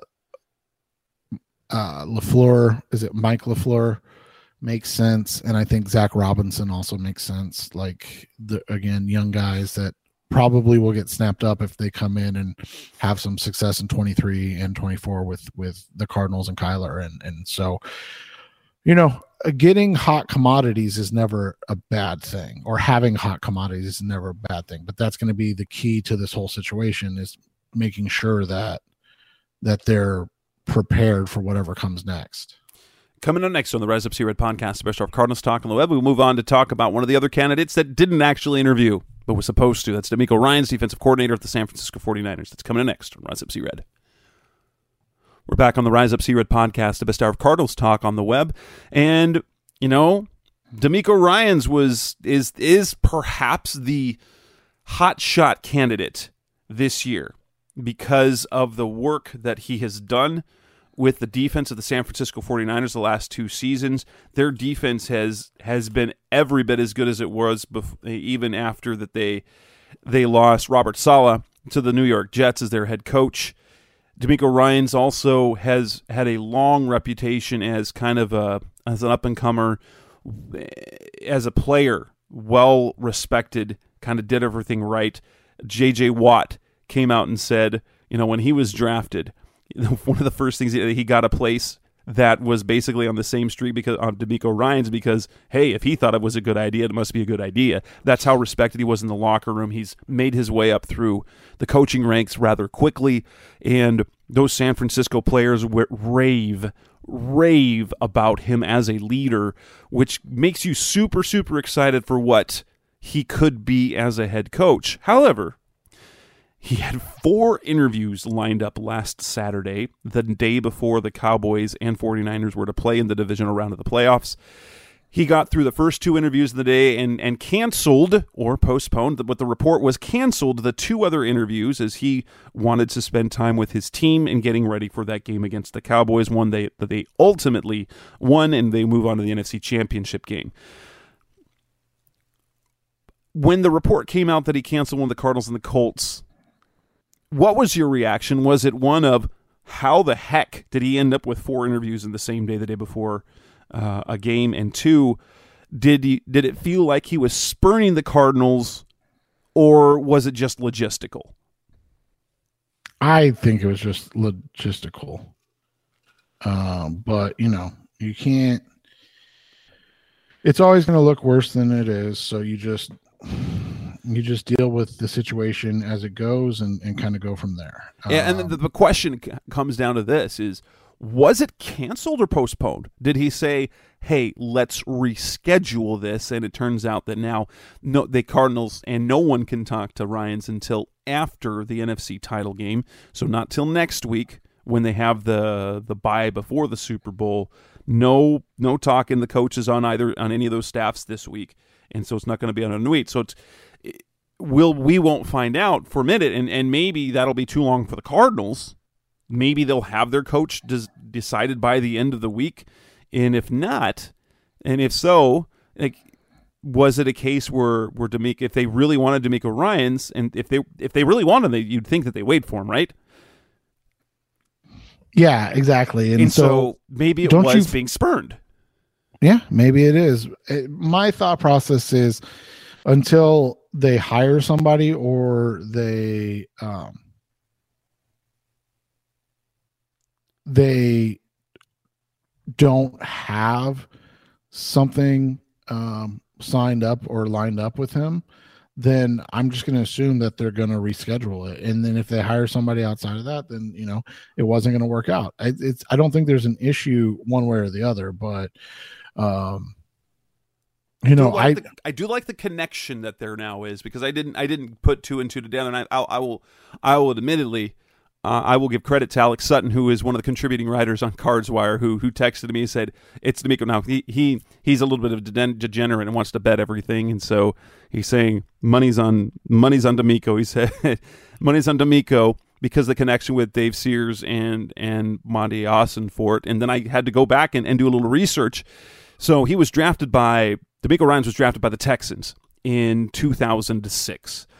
uh, LaFleur, is it Mike LaFleur, makes sense. And I think Zach Robinson also makes sense. Like, the again, young guys that probably will get snapped up if they come in and have some success in twenty-three and twenty-four with, with the Cardinals and Kyler. And, and so, you know, getting hot commodities is never a bad thing, or having hot commodities is never a bad thing, but that's going to be the key to this whole situation, is making sure that, that they're prepared for whatever comes next. Coming up next on the Rise Up Sea Red podcast, special of Cardinals Talk on the Web, we'll move on to talk about one of the other candidates that didn't actually interview, but was supposed to. That's DeMeco Ryans, defensive coordinator of the San Francisco forty-niners. That's coming up next on Rise Up Sea Red. We're back on the Rise Up Sea Red podcast, the best hour of Cardinals Talk on the Web. And, you know, DeMeco Ryans was is is perhaps the hot shot candidate this year because of the work that he has done with the defense of the San Francisco forty-niners the last two seasons. Their defense has has been every bit as good as it was bef- even after that they they lost Robert Saleh to the New York Jets as their head coach. DeMeco Ryans also has had a long reputation as kind of a as an up-and-comer, as a player, well-respected, kind of did everything right. J J. Watt came out and said, you know, when he was drafted, one of the first things he, he got a place that was basically on the same street because on DeMeco Ryans, because, hey, if he thought it was a good idea, it must be a good idea. That's how respected he was in the locker room. He's made his way up through the coaching ranks rather quickly, and those San Francisco players rave, rave about him as a leader, which makes you super, super excited for what he could be as a head coach. However, he had four interviews lined up last Saturday, the day before the Cowboys and forty-niners were to play in the divisional round of the playoffs. He got through the first two interviews of the day and, and canceled or postponed, what the report was canceled, the two other interviews as he wanted to spend time with his team and getting ready for that game against the Cowboys, one they, that they ultimately won, and they move on to the N F C Championship game. When the report came out that he canceled one of the Cardinals and the Colts, what was your reaction? Was it one of, how the heck did he end up with four interviews in the same day, the day before uh, a game? And two, did he, did it feel like he was spurning the Cardinals, or was it just logistical? I think it was just logistical. Um, but, you know, you can't – it's always going to look worse than it is, so you just – you just deal with the situation as it goes and, and kind of go from there. Yeah, and um, the, the question c- comes down to this is, was it canceled or postponed? Did he say, hey, let's reschedule this? And it turns out that now no, the Cardinals and no one can talk to Ryans until after the N F C title game. So not till next week when they have the the bye before the Super Bowl. No no talking the coaches on either on any of those staffs this week. And so it's not going to be on a new week. So it's We'll, we won't find out for a minute, and, and maybe that'll be too long for the Cardinals. Maybe they'll have their coach des- decided by the end of the week, and if not, and if so, like, was it a case where where DeMeco, if they really wanted DeMeco Ryans, and if they if they really wanted him, you'd think that they wait for him, right? Yeah, exactly. And, and so, so maybe it was you, being spurned. Yeah, maybe it is. It, my thought process is, until they hire somebody or they um, they don't have something um, signed up or lined up with him, then I'm just going to assume that they're going to reschedule it. And then if they hire somebody outside of that, then, you know, it wasn't going to work out. I, it's, I don't think there's an issue one way or the other, but um, You know, I like I, the, I do like the connection that there now is, because I didn't I didn't put two and two together, and I I, I will I will admittedly uh, I will give credit to Alex Sutton, who is one of the contributing writers on Cards Wire, who who texted me and said it's DeMeco. Now he he he's a little bit of a degenerate and wants to bet everything, and so he's saying money's on money's on DeMeco. He said money's on DeMeco because the connection with Dave Sears and and Monty Ossenfort, and then I had to go back and, and do a little research. So he was drafted by DeMeco Ryans was drafted by the Texans in two thousand six.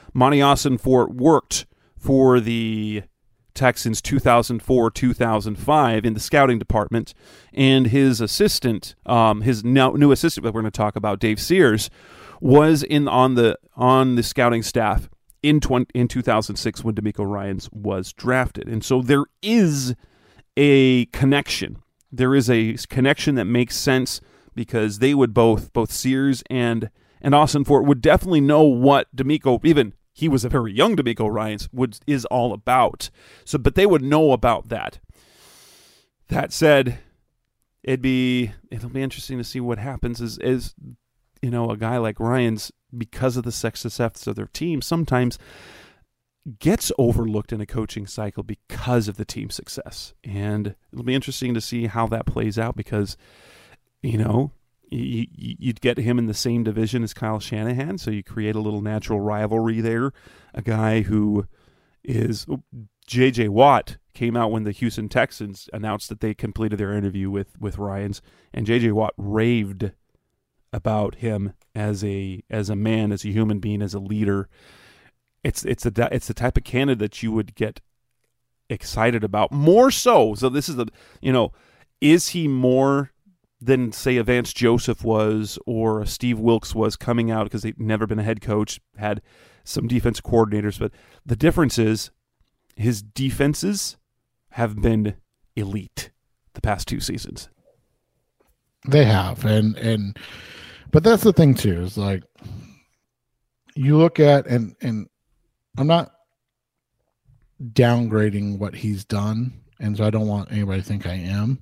Monty Ossenfort worked for the Texans two thousand four, two thousand five in the scouting department, and his assistant, um, his now, new assistant that we're going to talk about, Dave Sears, was in on the on the scouting staff in twenty, in two thousand six when DeMeco Ryans was drafted. And so there is a connection. There is a connection that makes sense because they would both, both Sears and and Ossenfort would definitely know what DeMeco, even he was a very young DeMeco Ryans, would is all about. So, but they would know about that. That said, it'd be it'll be interesting to see what happens. Is is you know a guy like Ryans, because of the success of their team, sometimes gets overlooked in a coaching cycle because of the team success, and it'll be interesting to see how that plays out because you know. You, you'd get him in the same division as Kyle Shanahan, so you create a little natural rivalry there. A guy who is J J. Watt came out when the Houston Texans announced that they completed their interview with with Ryans, and J J. Watt raved about him as a as a man, as a human being, as a leader. It's it's a it's the type of candidate that you would get excited about more so. So this is the you know, is he more than, say, a Vance Joseph was or a Steve Wilkes was coming out because they'd never been a head coach, had some defensive coordinators. But the difference is his defenses have been elite the past two seasons. They have. And, and but that's the thing, too, is like you look at, and, and I'm not downgrading what he's done, and so I don't want anybody to think I am.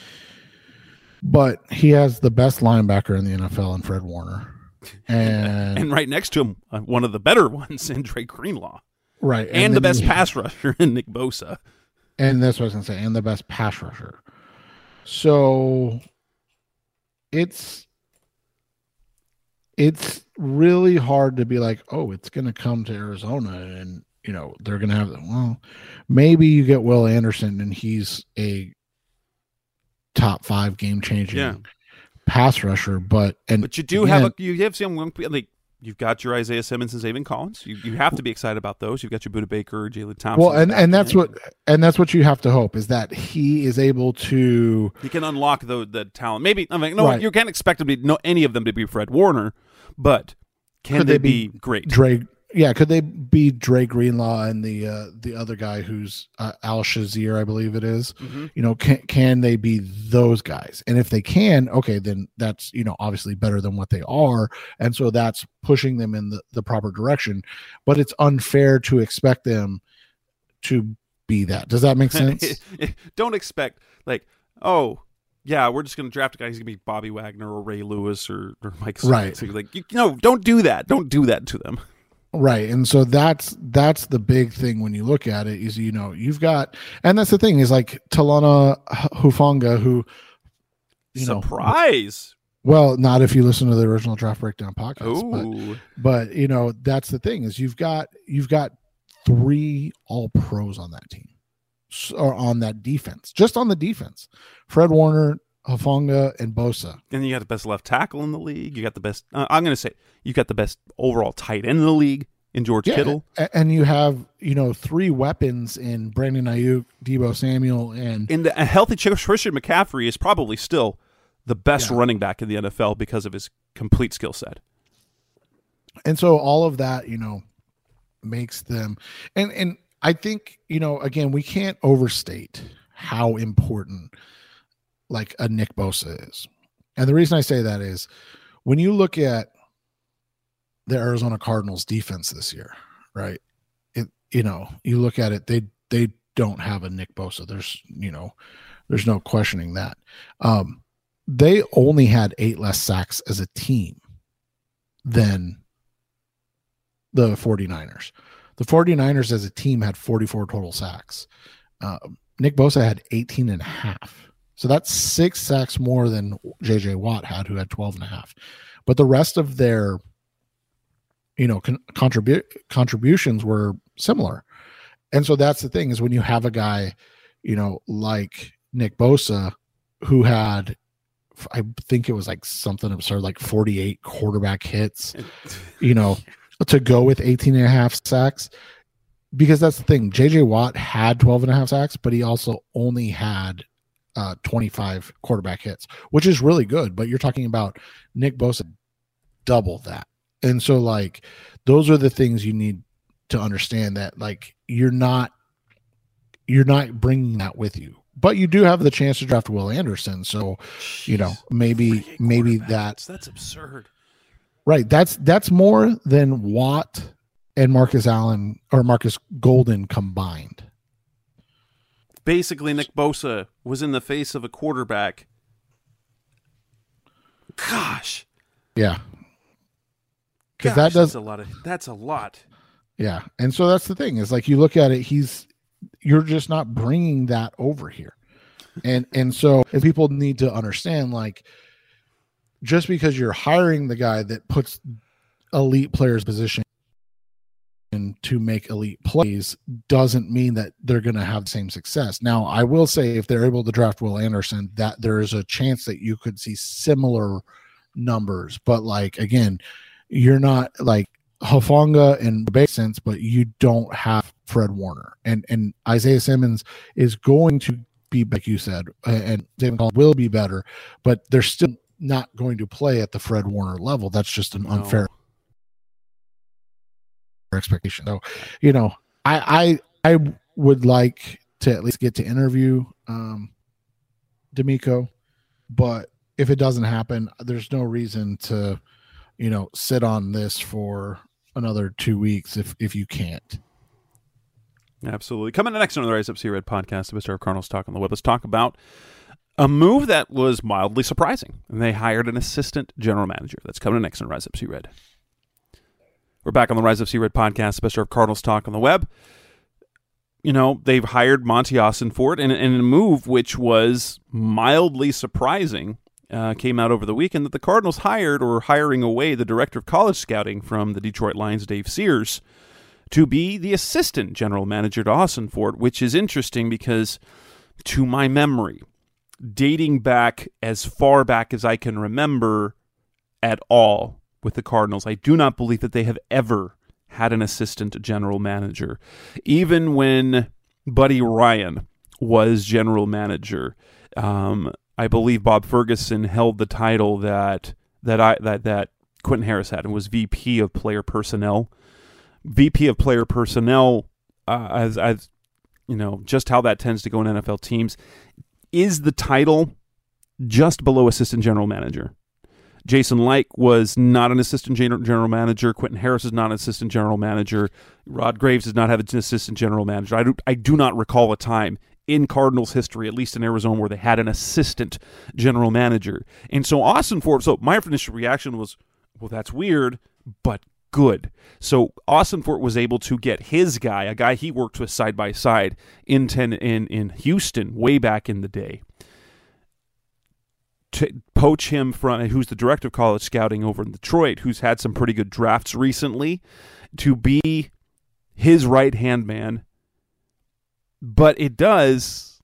But he has the best linebacker in the N F L in Fred Warner. And, and right next to him, uh, one of the better ones in Drake Greenlaw. Right. And, and the best he, pass rusher in Nick Bosa. And that's what I was going to say. And the best pass rusher. So it's it's really hard to be like, oh, it's going to come to Arizona and, you know, they're going to have, well, maybe you get Will Anderson and he's a top five game changing yeah. pass rusher, but and but you do again, have a, you have some like you've got your Isaiah Simmons and Zaven Collins. You you have to be excited about those. You've got your Buda Baker, Jalen Thompson. Well, and, and that's what and that's what you have to hope is that he is able to he can unlock the the talent. Maybe I mean no right. you can't expect him to be, no any of them to be Fred Warner, but can they, they be, be great? Dre Yeah, could they be Dre Greenlaw and the uh, the other guy who's uh, Al Shazier, I believe it is? Mm-hmm. You know, can can they be those guys? And if they can, okay, then that's you know obviously better than what they are, and so that's pushing them in the, the proper direction. But it's unfair to expect them to be that. Does that make sense? Don't expect like oh. Yeah, we're just going to draft a guy. He's going to be Bobby Wagner or Ray Lewis or, or Mike Smith. Right. So like, you know, don't do that. Don't do that to them. Right. And so that's that's the big thing when you look at it is, you know, you've got, and that's the thing is like Talana Hufanga, who, you Surprise. know, well, not if you listen to the original Draft Breakdown podcast, Ooh. but, but, you know, that's the thing is you've got, you've got three all pros on that team or on that defense, just on the defense, Fred Warner, Hufanga, and Bosa. And you got the best left tackle in the league. You got the best, uh, I'm going to say, you got the best overall tight end in the league in George yeah, Kittle. And you have, you know, three weapons in Brandon Ayuk, Deebo Samuel, and... And the, a healthy Christian McCaffrey is probably still the best yeah. running back in the N F L because of his complete skill set. And so all of that, you know, makes them... And, and I think, you know, again, we can't overstate how important like a Nick Bosa is. And the reason I say that is when you look at the Arizona Cardinals defense this year, right? It, you know, you look at it, they, they don't have a Nick Bosa. There's, you know, there's no questioning that. Um, they only had eight less sacks as a team than the 49ers. The 49ers as a team had forty-four total sacks. Uh, Nick Bosa had eighteen and a half. So that's six sacks more than J J Watt had, who had twelve and a half. But the rest of their, you know, con- contribu- contributions were similar. And so that's the thing is when you have a guy, you know, like Nick Bosa, who had, I think it was like something absurd, like forty-eight quarterback hits, you know, to go with eighteen and a half sacks, because that's the thing. J J Watt had twelve and a half sacks, but he also only had uh, twenty-five quarterback hits, which is really good. But you're talking about Nick Bosa double that. And so like, those are the things you need to understand, that like, you're not, you're not bringing that with you, but you do have the chance to draft Will Anderson. So, Jeez, you know, maybe, maybe that's, that's absurd. Right. That's, that's more than Watt and Marcus Allen or Marcus Golden combined. Basically, Nick Bosa was in the face of a quarterback. Gosh. Yeah. Because that does a lot of that's a lot. Yeah. And so that's the thing, is like, you look at it, he's, you're just not bringing that over here. And, and so if people need to understand, like, just because you're hiring the guy that puts elite players position to make elite plays doesn't mean that they're going to have the same success. Now, I will say, if they're able to draft Will Anderson, that there is a chance that you could see similar numbers. But like, again, you're not like Hufanga and makes sense, but you don't have Fred Warner, and and Isaiah Simmons is going to be, like you said, and David Collins will be better, but they're still not going to play at the Fred Warner level. That's just an unfair no. expectation. So, you know, I, I I would like to at least get to interview um, D'Amico, but if it doesn't happen, there's no reason to, you know, sit on this for another two weeks if if you can't. Absolutely. Coming next on the Rise Up See Red podcast, the Mister of Cardinals Talk on the Web. Let's talk about a move that was mildly surprising, and they hired an assistant general manager. That's coming next on Rise Up See Red. We're back on the Rise Up See Red podcast, Mister of Cardinals Talk on the Web. You know, they've hired Monty Ossenfort, and, and a move which was mildly surprising uh, came out over the weekend, that the Cardinals hired or hiring away the director of college scouting from the Detroit Lions, Dave Sears, to be the assistant general manager to Ossenfort, which is interesting because, to my memory, dating back as far back as I can remember at all with the Cardinals, I do not believe that they have ever had an assistant general manager. Even when Buddy Ryan was general manager, um, I believe Bob Ferguson held the title that that I that that Quentin Harris had, and was V P of player personnel. V P of player personnel, uh, as as you know, just how that tends to go in N F L teams, is the title just below assistant general manager. Jason Licht was not an assistant general manager. Quentin Harris is not an assistant general manager. Rod Graves does not have an assistant general manager. I do, I do not recall a time in Cardinals history, at least in Arizona, where they had an assistant general manager. And so Ossenfort, so my initial reaction was, well, that's weird, but good. So Ossenfort was able to get his guy, a guy he worked with side by side in ten, in, in Houston way back in the day, to poach him from, who's the director of college scouting over in Detroit, who's had some pretty good drafts recently, to be his right-hand man. But it does,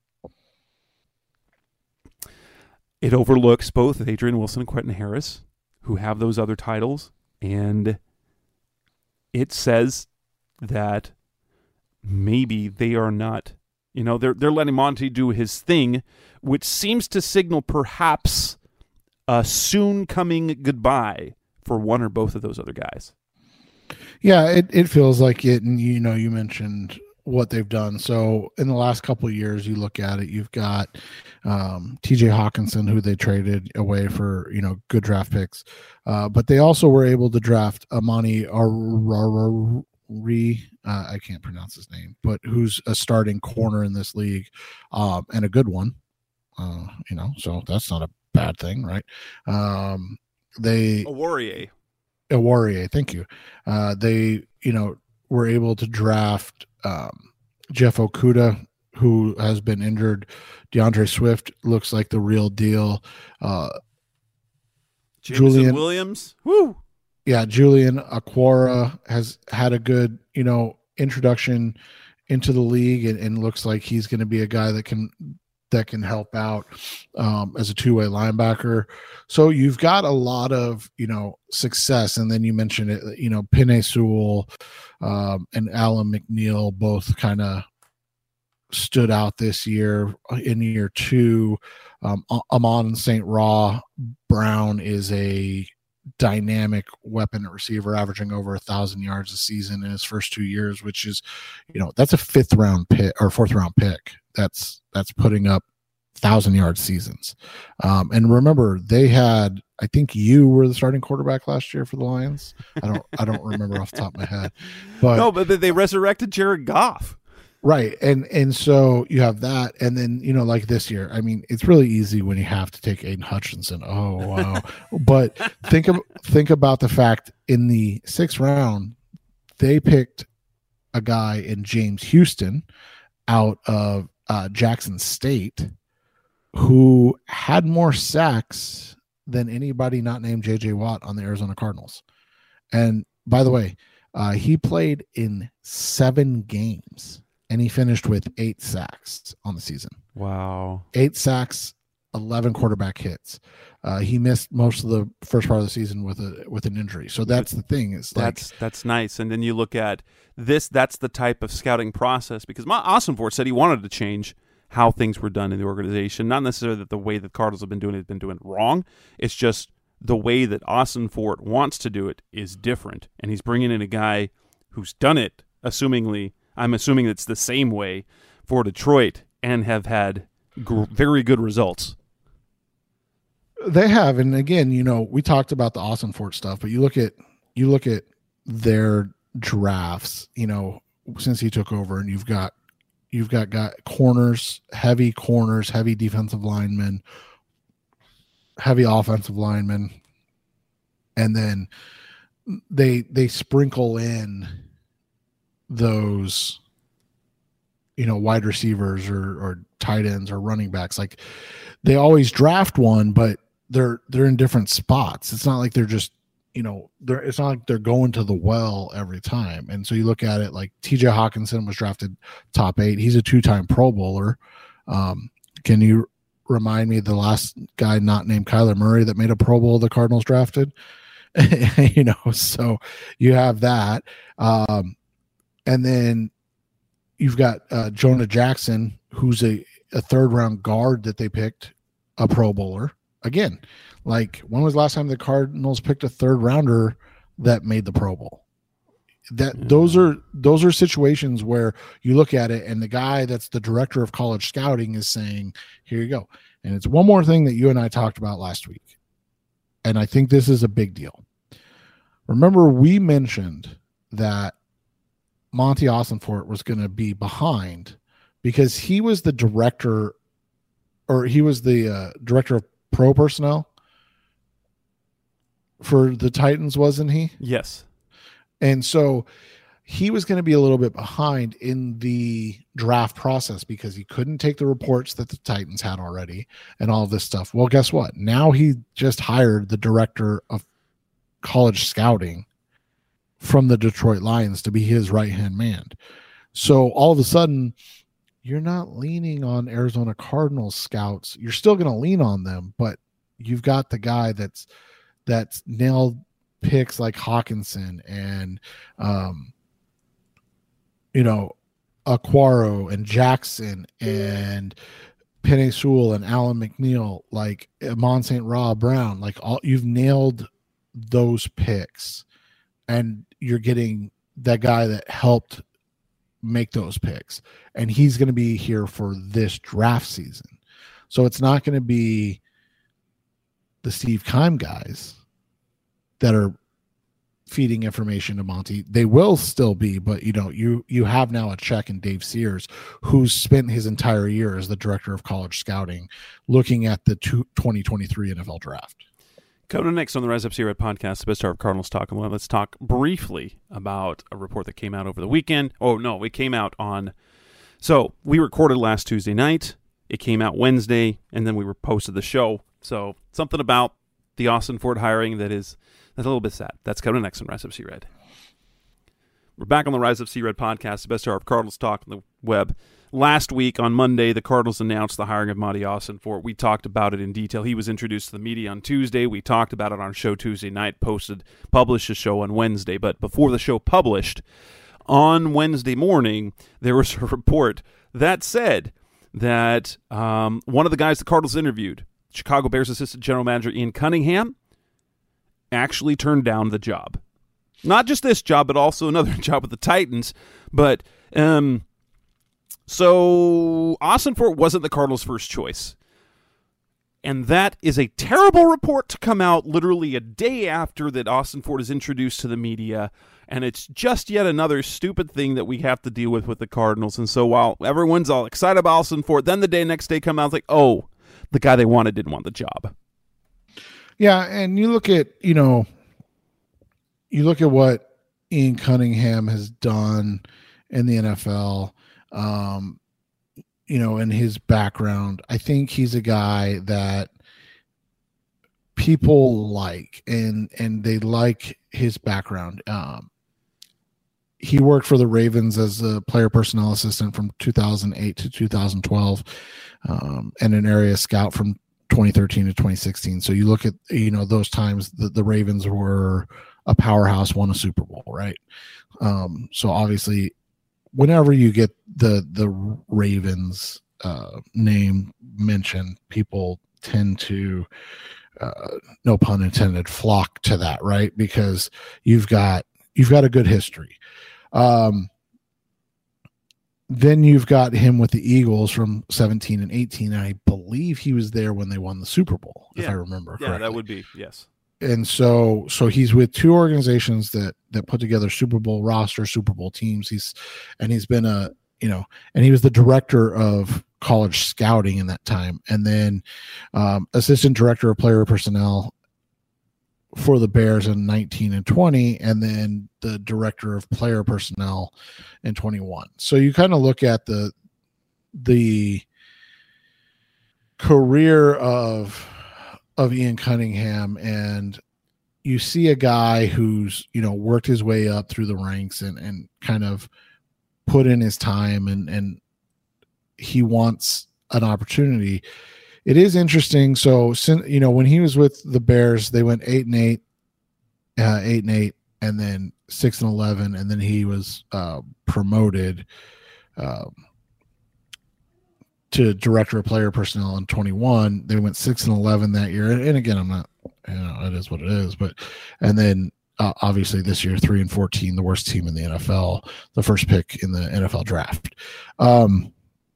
it overlooks both Adrian Wilson and Quentin Harris, who have those other titles, and it says that maybe they are not, you know, they're they're letting Monty do his thing, which seems to signal perhaps a soon coming goodbye for one or both of those other guys. Yeah, it, it feels like it. And, you know, you mentioned what they've done. So in the last couple of years, you look at it, you've got um, T J Hawkinson, who they traded away for, you know, good draft picks. Uh, but they also were able to draft Amani Arari. Uh, I can't pronounce his name, but who's a starting corner in this league, um, and a good one. Uh, you know, so that's not a bad thing, right? Um, they Awariye. Awariye, thank you. Uh, they, you know, were able to draft um, Jeff Okudah, who has been injured. DeAndre Swift looks like the real deal. Uh, Julian Williams, woo. Yeah, Julian Aquara has had a good, you know, introduction into the league, and, and looks like he's going to be a guy that can that can help out um, as a two-way linebacker. So you've got a lot of, you know, success. And then you mentioned it, you know, Penei Sewell um, and Alan McNeil both kind of stood out this year. In year two, um, Amon Saint Ra Brown is a dynamic weapon at receiver, averaging over a thousand yards a season in his first two years, which is, you know, that's a fifth round pick or fourth round pick. That's that's putting up thousand yard seasons. Um, and remember, they had, I think you were the starting quarterback last year for the Lions. I don't I don't remember off the top of my head, but no, but they resurrected Jared Goff. Right. And and so you have that. And then, you know, like this year, I mean, it's really easy when you have to take Aiden Hutchinson. Oh, wow. But think of think about the fact in the sixth round, they picked a guy in James Houston out of uh, Jackson State who had more sacks than anybody not named J J Watt on the Arizona Cardinals. And by the way, uh, he played in seven games. And he finished with eight sacks on the season. Wow. Eight sacks, eleven quarterback hits. Uh, he missed most of the first part of the season with a with an injury. So that's the thing. Is that's like, that's nice. And then you look at this. That's the type of scouting process, because my Ossenfort said he wanted to change how things were done in the organization. Not necessarily that the way that Cardinals have been doing it has been doing it wrong. It's just the way that Ossenfort wants to do it is different. And he's bringing in a guy who's done it, assumingly. I'm assuming it's the same way for Detroit and have had gr- very good results. They have, and again, you know, we talked about the Ossenfort stuff, but you look at you look at their drafts, you know, since he took over, and you've got you've got got corners, heavy corners, heavy defensive linemen, heavy offensive linemen, and then they they sprinkle in those, you know, wide receivers or, or tight ends or running backs. Like, they always draft one, but they're they're in different spots. It's not like they're just, you know, they're it's not like they're going to the well every time. And so you look at it like T J Hawkinson was drafted top eight. He's a two-time Pro Bowler. Um, can you remind me the last guy not named Kyler Murray that made a Pro Bowl the Cardinals drafted? You know, so you have that. Um, And then you've got uh, Jonah Jackson, who's a, a third round guard that they picked, a Pro Bowler. Again, like, when was the last time the Cardinals picked a third rounder that made the Pro Bowl? That mm-hmm. those are those are situations where you look at it, and the guy that's the director of college scouting is saying, "Here you go." And it's one more thing that you and I talked about last week, and I think this is a big deal. Remember, we mentioned that Monty Ossenfort was going to be behind because he was the director, or he was the uh, director of pro personnel for the Titans, wasn't he? Yes. And so he was going to be a little bit behind in the draft process because he couldn't take the reports that the Titans had already and all of this stuff. Well, guess what? Now he just hired the director of college scouting from the Detroit Lions to be his right-hand man. So all of a sudden, you're not leaning on Arizona Cardinals scouts. You're still going to lean on them, but you've got the guy that's that's nailed picks like Hawkinson and, um, you know, Aquaro and Jackson and Penei Sewell and Alan McNeil, like Amon Saint Ra Brown. Like, all you've nailed those picks. And you're getting that guy that helped make those picks. And he's going to be here for this draft season. So it's not going to be the Steve Keim guys that are feeding information to Monty. They will still be, but you know, you you have now a check in Dave Sears, who's spent his entire year as the director of college scouting, looking at the twenty twenty-three N F L draft. Coming up next on the Rise Up Red podcast, the best hour of Cardinals Talk. And let's talk briefly about a report that came out over the weekend. Oh, no, it came out on... So, we recorded last Tuesday night. It came out Wednesday, and then we were posted the show. So, something about the Ossenfort hiring that is that's a little bit sad. That's coming next on Rise Up Red. We're back on the Rise of C-Red podcast, the best hour of Cardinals talk on the web. Last week on Monday, the Cardinals announced the hiring of Monty Ossenfort. We talked about it in detail. He was introduced to the media on Tuesday. We talked about it on our show Tuesday night, posted, published a show on Wednesday. But before the show published, on Wednesday morning, there was a report that said that um, one of the guys the Cardinals interviewed, Chicago Bears assistant general manager Ian Cunningham, actually turned down the job. Not just this job, but also another job with the Titans. But um, so Ossenfort wasn't the Cardinals' first choice. And that is a terrible report to come out literally a day after that Ossenfort is introduced to the media. And it's just yet another stupid thing that we have to deal with with the Cardinals. And so while everyone's all excited about Ossenfort, then the day next day come out, it's like, oh, the guy they wanted didn't want the job. Yeah, and you look at, you know, you look at what Ian Cunningham has done in the N F L, um, you know, in his background. I think he's a guy that people like, and and they like his background. Um, he worked for the Ravens as a player personnel assistant from two thousand eight to two thousand twelve, um, and an area scout from twenty thirteen to twenty sixteen. So you look at, you know, those times that the Ravens were a powerhouse, won a Super Bowl, right? Um, so obviously, whenever you get the the Ravens uh, name mentioned, people tend to, uh, no pun intended, flock to that, right? Because you've got you've got a good history. Um, then you've got him with the Eagles from seventeen and eighteen. And I believe he was there when they won the Super Bowl, yeah. if I remember correctly. Yeah, that would be, yes. And so, so he's with two organizations that that put together Super Bowl roster, Super Bowl teams. He's and he's been a you know, and he was the director of college scouting in that time, and then um, assistant director of player personnel for the Bears in nineteen and twenty, and then the director of player personnel in twenty-one. So you kind of look at the the career of. of Ian Cunningham, and you see a guy who's, you know, worked his way up through the ranks and, and kind of put in his time, and, and he wants an opportunity. It is interesting. So, you know, when he was with the Bears, they went eight and eight, uh, eight and eight, and then six and eleven. And then he was uh, promoted, um, to director of player personnel in twenty-one. They went six and eleven that year. And again, I'm not, you know, it is what it is, but, and then uh, obviously this year, three and fourteen, the worst team in the N F L, the first pick in the N F L draft. Um,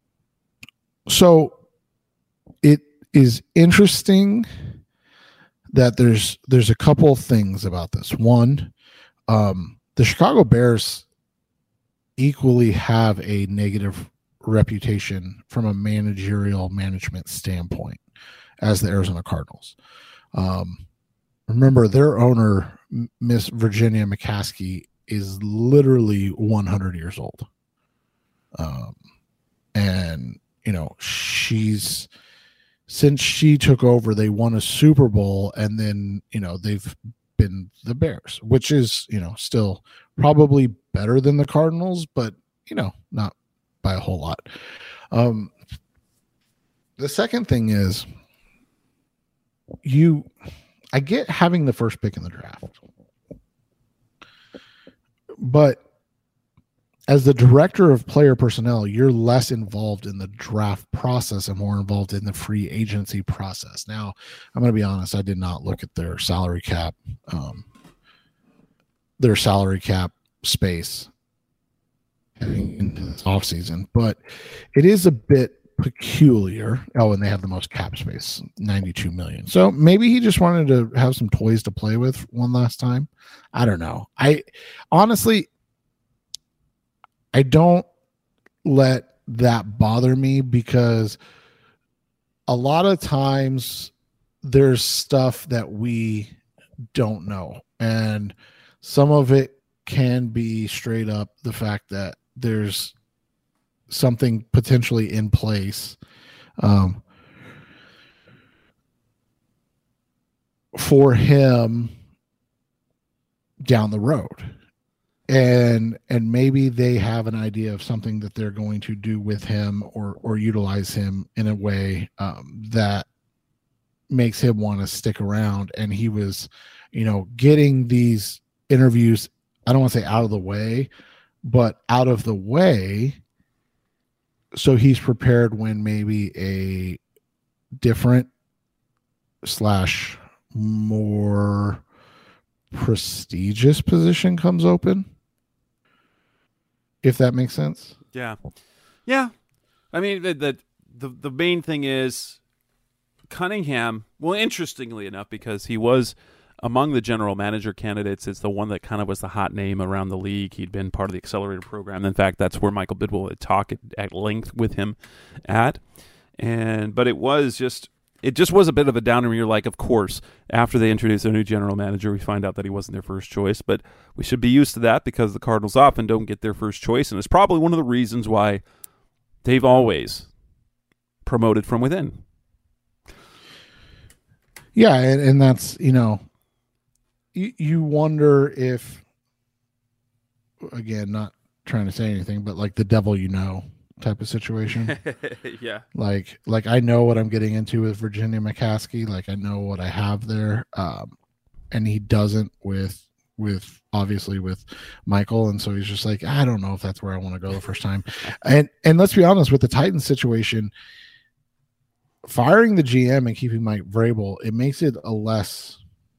so it is interesting that there's, there's a couple of things about this. One, um, the Chicago Bears equally have a negative reputation from a managerial management standpoint as the Arizona Cardinals. Um, remember, their owner, Miss Virginia McCaskey, is literally one hundred years old. Um, and, you know, she's, since she took over, they won a Super Bowl, and then, you know, they've been the Bears, which is, you know, still probably better than the Cardinals, but, you know, not by a whole lot. Um, the second thing is, you, I get having the first pick in the draft, but as the director of player personnel, you're less involved in the draft process and more involved in the free agency process. Now, I'm going to be honest, I did not look at their salary cap, um, their salary cap space into this offseason, but it is a bit peculiar. Oh, and they have the most cap space, ninety-two million. So maybe he just wanted to have some toys to play with one last time. I don't know. I honestly, I don't let that bother me, because a lot of times there's stuff that we don't know, and some of it can be straight up the fact that there's something potentially in place um, for him down the road. and and maybe they have an idea of something that they're going to do with him or or utilize him in a way um, that makes him want to stick around. And he was, you know, getting these interviews, I don't want to say out of the way, but out of the way so he's prepared when maybe a different slash more prestigious position comes open, if that makes sense. Yeah. Yeah. I mean, the, the, the, the main thing is Cunningham, well, interestingly enough, because he was among the general manager candidates, it's the one that kind of was the hot name around the league. He'd been part of the accelerator program. In fact, that's where Michael Bidwell had talked at length with him at. And but it was just it just was a bit of a downer. You're like, of course, after they introduce their new general manager, we find out that he wasn't their first choice. But we should be used to that because the Cardinals often don't get their first choice, and it's probably one of the reasons why they've always promoted from within. Yeah, and, and that's, you know, you, you wonder if, again, not trying to say anything, but like the devil you know type of situation. Yeah. Like, like I know what I'm getting into with Virginia McCaskey. Like I know what I have there. Um, and he doesn't with, with obviously with Michael. And so he's just like, I don't know if that's where I want to go the first time. and, and let's be honest with the Titans situation, firing the G M and keeping Mike Vrabel, it makes it a less,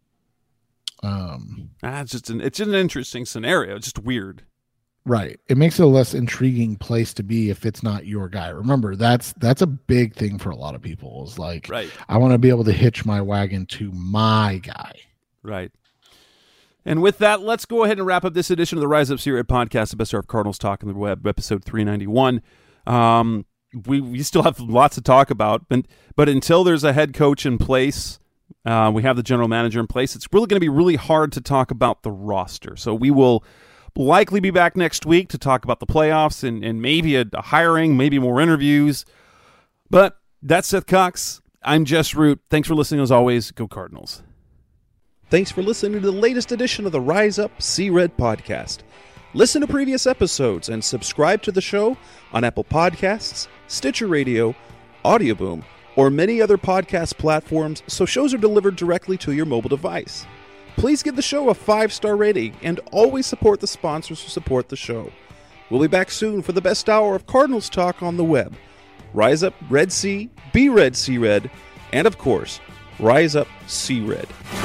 um, ah, it's just an, it's just an interesting scenario. It's just weird. Right. It makes it a less intriguing place to be if it's not your guy. Remember, that's that's a big thing for a lot of people is like, right. I want to be able to hitch my wagon to my guy. Right. And with that, let's go ahead and wrap up this edition of the Rise Up C Red podcast, the best of Cardinals Talk on the Web, episode three ninety-one. Um, we, we still have lots to talk about, but, but until there's a head coach in place, uh, we have the general manager in place, it's really going to be really hard to talk about the roster. So we will likely be back next week to talk about the playoffs and, and maybe a, a hiring, maybe more interviews. But that's Seth Cox. I'm Jess Root. Thanks for listening as always. Go Cardinals. Thanks for listening to the latest edition of the Rise Up See Red podcast. Listen to previous episodes and subscribe to the show on Apple Podcasts, Stitcher Radio, Audioboom, or many other podcast platforms so shows are delivered directly to your mobile device. Please give the show a five-star rating and always support the sponsors who support the show. We'll be back soon for the best hour of Cardinals talk on the web. Rise up, Red Sea, be Red, See Red, and of course, Rise up, See Red.